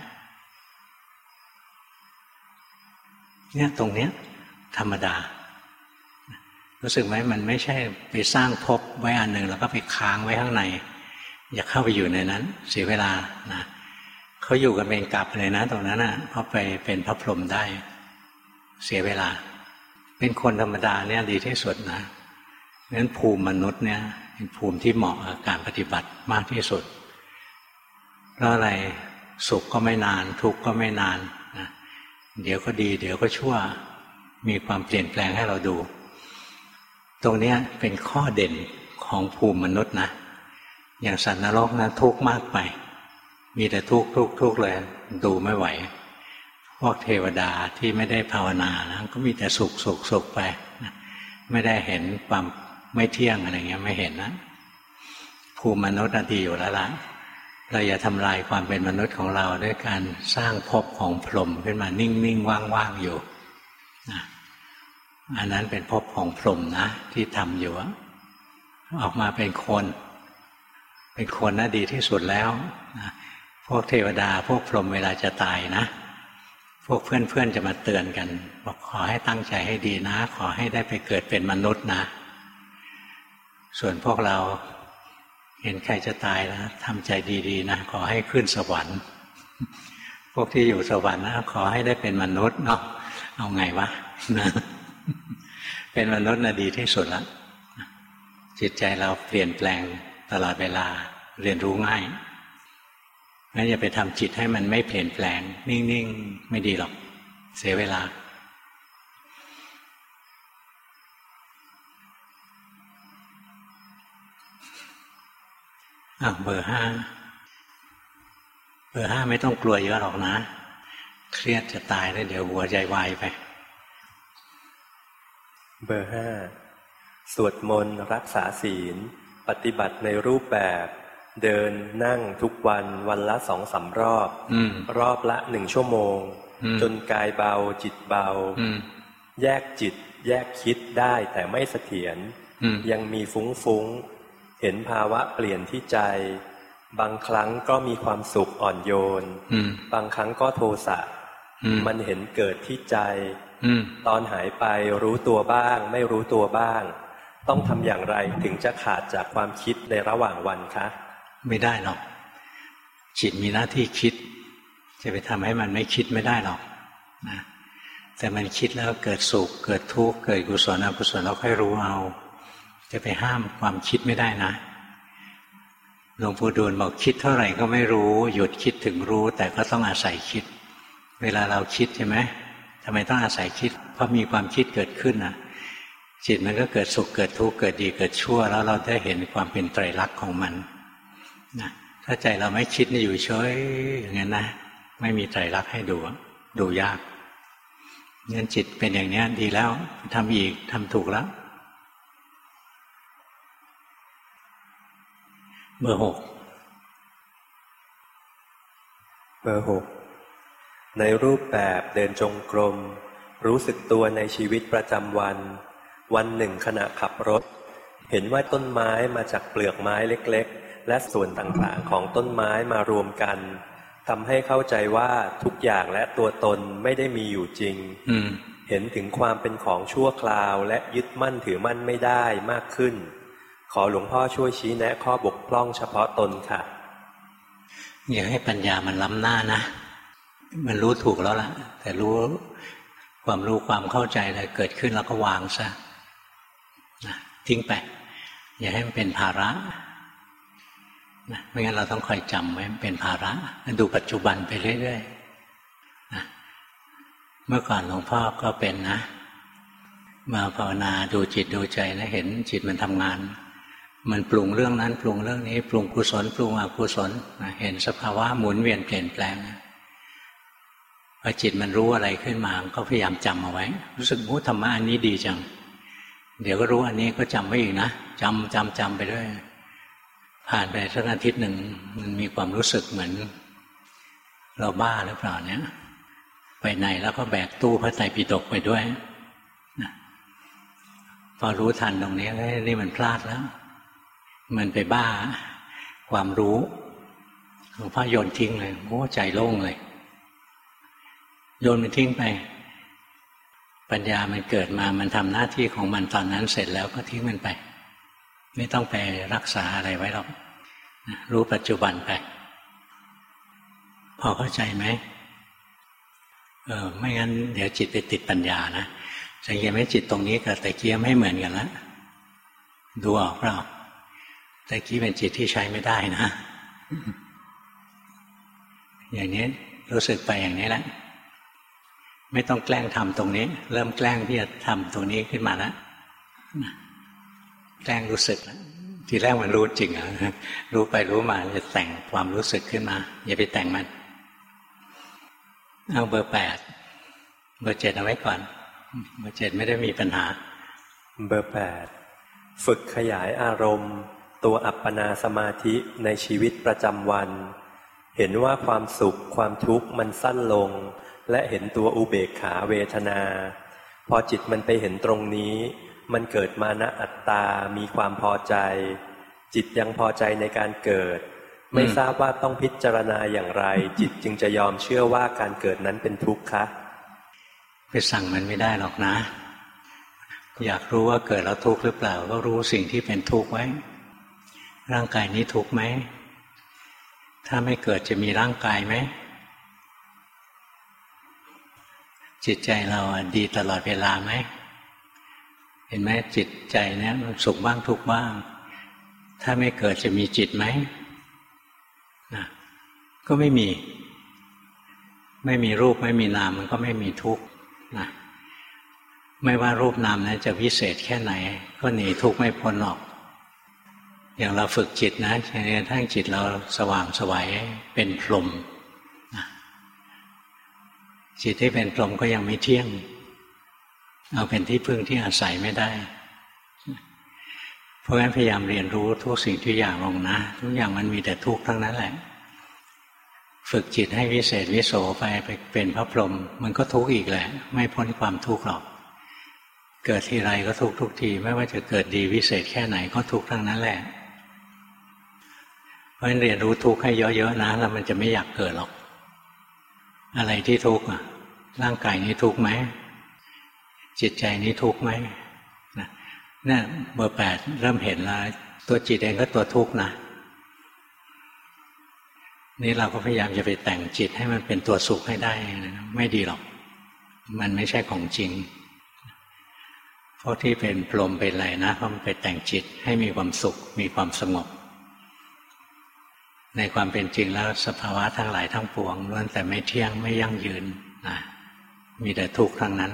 เนี่ยตรงเนี้ยธรรมดารู้สึกไหมมันไม่ใช่ไปสร้างภพไว้อันหนึ่งแล้วก็ไปค้างไว้ข้างในอย่าเข้าไปอยู่ในนั้นเสียเวลานะเขาอยู่กันเป็นกลับเลยนะตรงนั้นน่ะเขาไปเป็นพระพรหมได้เสียเวลาเป็นคนธรรมดาเนี่ยดีที่สุดนะงั้นภูมิมนุษย์เนี่ยเป็นภูมิที่เหมาะกับการปฏิบัติมากที่สุดเพราะอะไรสุขก็ไม่นานทุกข์ก็ไม่นานนะเดี๋ยวก็ดีเดี๋ยวก็ชั่วมีความเปลี่ยนแปลงให้เราดูตรงนี้เป็นข้อเด่นของภูมิมนุษย์นะอย่างสัตว์นรกนะทุกข์มากไปมีแต่ทุกข์เลยดูไม่ไหวพวกเทวดาที่ไม่ได้ภาวนานะก็มีแต่สุขไปนะไม่ได้เห็นความไม่เที่ยงอะไรเงี้ยไม่เห็นนะภูมิมนุษย์ดีอยู่แล้วล่ะเราอย่าทำลายความเป็นมนุษย์ของเราด้วยการสร้างภพของพรหมขึ้นมานิ่งๆว่างๆอยู่นะอันนั้นเป็นภพของพรหมนะที่ทำอยู่ออกมาเป็นคนน่ะดีที่สุดแล้วนะพวกเทวดาพวกพรหมเวลาจะตายนะพวกเพื่อนจะมาเตือนกันบอกขอให้ตั้งใจให้ดีนะขอให้ได้ไปเกิดเป็นมนุษย์นะส่วนพวกเราเห็นใครจะตายแล้วทำใจดีๆนะขอให้ขึ้นสวรรค์พวกที่อยู่สวรรค์นะขอให้ได้เป็นมนุษย์เนาะเอาไงวะนะเป็นมนุษย์น่ะดีที่สุดละจิตใจเราเปลี่ยนแปลงตลอดเวลาเรียนรู้ง่ายงั้นอย่าไปทำจิตให้มันไม่เปลี่ยนแปลงนิ่งๆไม่ดีหรอกเสียเวลาเบอร์ 5ไม่ต้องกลัวเยอะหรอกนะเครียดจะตายแล้วเดี๋ยวหัวใจวายไปเบอร์ 5สวดมนต์รักษาศีลปฏิบัติในรูปแบบเดินนั่งทุกวันละ 2-3 รอบรอบละ1 ชั่วโมงจนกายเบาจิตเบาแยกจิตแยกคิดได้แต่ไม่เสถียรยังมีฟุ้งเห็นภาวะเปลี่ยนที่ใจบางครั้งก็มีความสุขอ่อนโยนบางครั้งก็โทสะมันเห็นเกิดที่ใจตอนหายไปรู้ตัวบ้างไม่รู้ตัวบ้างต้องทำอย่างไรถึงจะขาดจากความคิดในระหว่างวันคะไม่ได้หรอกจิตมีหน้าที่คิดจะไปทำให้มันไม่คิดไม่ได้หรอกนะแต่มันคิดแล้วเกิดสุขเกิดทุกข์เกิดกุศลอกุศลเราค่อยรู้เอาจะไปห้ามความคิดไม่ได้นะหลวงปู่ดูลบอกคิดเท่าไหร่ก็ไม่รู้หยุดคิดถึงรู้แต่ก็ต้องอาศัยคิดเวลาเราคิดใช่ไหมทำไมต้องอาศัยคิดเพราะมีความคิดเกิดขึ้นนะจิตมันก็เกิดสุขเกิดทุกข์เกิดดีเกิดชั่วแล้วเราได้เห็นความเป็นไตรลักษณ์ของมันนะถ้าใจเราไม่คิดนี่อยู่เฉยอย่างนั้นนะไม่มีไตรลักษณ์ให้ดูยากงั้นจิตเป็นอย่างนี้ดีแล้วทำอีกทำถูกแล้วเบอร์ 6 ในรูปแบบเดินจงกรมรู้สึกตัวในชีวิตประจำวันหนึ่งขณะขับรถเห็นว่าต้นไม้มาจากเปลือกไม้เล็กๆและส่วนต่างๆของต้นไม้มารวมกันทำให้เข้าใจว่าทุกอย่างและตัวตนไม่ได้มีอยู่จริงเห็นถึงความเป็นของชั่วคราวและยึดมั่นถือมั่นไม่ได้มากขึ้นขอหลวงพ่อช่วยชี้แนะข้อบกพร่องเฉพาะตนค่ะอย่าให้ปัญญามันล้ำหน้านะมันรู้ถูกแล้วล่ะแต่ความเข้าใจอะไรเกิดขึ้นแล้วก็วางซะนะทิ้งไปอย่าให้มันเป็นภาระนะไม่งั้นเราต้องคอยจำไว้มันเป็นภาระดูปัจจุบันไปเรื่อยๆนะเมื่อก่อนหลวงพ่อก็เป็นนะมาภาวนาดูจิตดูใจแล้วเห็นจิตมันทำงานมันปรุงเรื่องนั้นปรุงเรื่องนี้ปรุงกุศลปรุงอกุศลเห็นสภาวะหมุนเวียนเปลี่ยนแปลงพอจิตมันรู้อะไรขึ้นมาก็พยายามจำเอาไว้รู้สึกธรรมะอันนี้ดีจังเดี๋ยวก็รู้อันนี้ก็จำไว้อีกนะจำไปด้วยผ่านไปสักอาทิตย์หนึ่งมันมีความรู้สึกเหมือนเราบ้าหรือเปล่าเนี่ยไปไหนแล้วก็แบกตู้พระไตรปิฎกไปด้วยนะพอรู้ทันตรงนี้นี่มันพลาดแล้วมันไปบ้าความรู้หลวงพ่อโยนทิ้งเลยโอ้ใจโล่งเลยโยนมันทิ้งไปปัญญามันเกิดมามันทำหน้าที่ของมันตอนนั้นเสร็จแล้วก็ทิ้งมันไปไม่ต้องไปรักษาอะไรไว้หรอกรู้ปัจจุบันไปพอเข้าใจไหมไม่งั้นเดี๋ยวจิตไปติดปัญญานะสังเกตไหมจิตตรงนี้กับตะกี้ไม่เหมือนกันแล้วดูออกเปล่าตะกี้เป็นจิตที่ใช้ไม่ได้นะอย่างนี้รู้สึกไปอย่างนี้แหละไม่ต้องแกล้งทำตรงนี้เริ่มแกล้งที่จะทำตรงนี้ขึ้นมาแล้วแกล้งรู้สึกแล้วทีแรกมันรู้จริงอ่ะรู้ไปรู้มาจะแต่งความรู้สึกขึ้นมาอย่าไปแต่งมันเอาเบอร์ 8 เบอร์ 7เอาไว้ก่อนเบอร์ 7ไม่ได้มีปัญหาเบอร์ 8ฝึกขยายอารมณ์ตัวอัปปนาสมาธิในชีวิตประจำวันเห็นว่าความสุขความทุกข์มันสั้นลงและเห็นตัวอุเบกขาเวทนาพอจิตมันไปเห็นตรงนี้มันเกิดมานะอัตตามีความพอใจจิตยังพอใจในการเกิดไม่ทราบว่าต้องพิจารณาอย่างไรจิตจึงจะยอมเชื่อว่าการเกิดนั้นเป็นทุกข์คะไปสั่งมันไม่ได้หรอกนะอยากรู้ว่าเกิดแล้วทุกข์หรือเปล่าก็รู้สิ่งที่เป็นทุกข์ไว้ร่างกายนี้ทุกข์ไหมถ้าไม่เกิดจะมีร่างกายไหมจิตใจเราดีตลอดเวลาไหมเห็นไหมจิตใจเนี่ยมันสุขบ้างทุกข์บ้างถ้าไม่เกิดจะมีจิตไหมนะก็ไม่มีรูปไม่มีนามมันก็ไม่มีทุกข์นะไม่ว่ารูปนามนั้นจะวิเศษแค่ไหนก็หนีทุกข์ไม่พ้นหรอกอย่างเราฝึกจิตนะจนกระทั่งจิตเราสว่างไสวเป็นพรหมนะจิตที่เป็นพรหมก็ยังไม่เที่ยงเอาเป็นที่พึ่งที่อาศัยไม่ได้เพราะฉะนั้นพยายามเรียนรู้ทุกสิ่งทุกอย่างลงนะทุกอย่างมันมีแต่ทุกข์ทั้งนั้นแหละฝึกจิตให้วิเศษวิโสไปเป็นพระพรหมมันก็ทุกข์อีกแหละไม่พ้นความทุกข์หรอกเกิดทีไรก็ทุกข์ทุกทีไม่ว่าจะเกิดดีวิเศษแค่ไหนก็ทุกข์ทั้งนั้นแหละเพราะฉะนั้นเรียนรู้ทุกข์ให้เยอะๆนะแล้วมันจะไม่อยากเกิดหรอกอะไรที่ทุกข์ร่างกายนี้ทุกข์ไหมจิตใจนี้ทุกข์ไหมเนี่ยเบอร์ 8เริ่มเห็นแล้วตัวจิตเองก็ตัวทุกข์นะนี่เราก็พยายามจะไปแต่งจิตให้มันเป็นตัวสุขให้ได้ไม่ดีหรอกมันไม่ใช่ของจริงเพราะที่เป็นพรหมเป็นอะไรนะเพราะมันไปแต่งจิตให้มีความสุขมีความสงบในความเป็นจริงแล้วสภาวะทั้งหลายทั้งปวงล้วนแต่ไม่เที่ยงไม่ยั่งยืนนะมีแต่ทุกข์ทั้งนั้น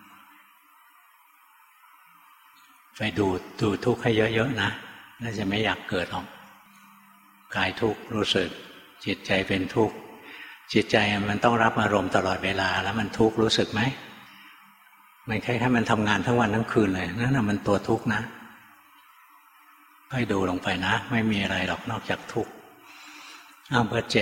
ไปดูทุกข์ให้เยอะๆนะแล้วจะไม่อยากเกิดหรอกกายทุกข์รู้สึกจิตใจเป็นทุกข์จิตใจมันต้องรับอารมณ์ตลอดเวลาแล้วมันทุกข์รู้สึกไหมมันแค่มันทำงานทั้งวันทั้งคืนเลยนั่นน่ะมันตัวทุกข์นะค่อยดูลงไปนะไม่มีอะไรหรอกนอกจากทุกข์เอาเบอร์ 7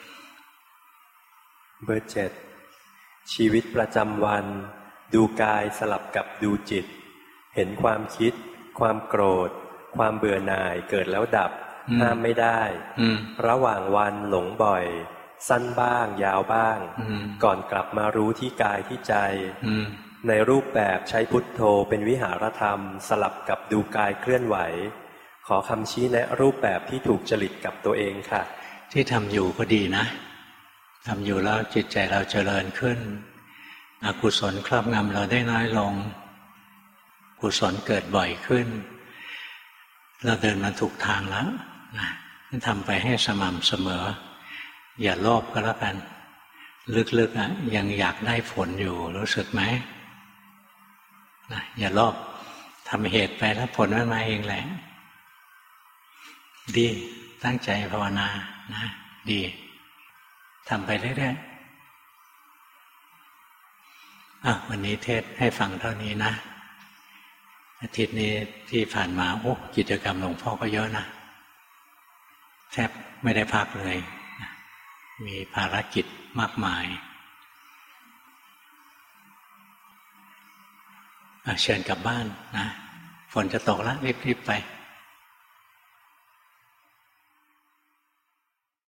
เบอร์ 7ชีวิตประจำวันดูกายสลับกับดูจิตเห็นความคิดความโกรธความเบื่อหน่ายเกิดแล้วดับห้ามไม่ได้ระหว่างวันหลงบ่อยสั้นบ้างยาวบ้างก่อนกลับมารู้ที่กายที่ใจในรูปแบบใช้พุทโธเป็นวิหารธรรมสลับกับดูกายเคลื่อนไหวขอคำชี้แนะรูปแบบที่ถูกจริตกับตัวเองค่ะที่ทำอยู่ก็ดีนะทำอยู่แล้วจิตใจเราเจริญขึ้นอกุศลครอบงำเราได้น้อยลงกุศลเกิดบ่อยขึ้นเราเดินมาถูกทางแล้วนะทำไปให้สม่ำเสมออย่าโลภก็แล้วกันลึกๆยังอยากได้ผลอยู่รู้สึกไหมนะอย่าโลภทำเหตุไปแล้วผลมันมาเองแหละดีตั้งใจภาวนานะดีทำไปเรื่อยวันนี้เทศให้ฟังเท่านี้นะอาทิตย์นี้ที่ผ่านมากิจกรรมหลวงพ่อก็เยอะนะแทบไม่ได้พักเลยมีภารกิจมากมายเชิญกลับบ้านนะฝนจะตกแล้วรีบๆไป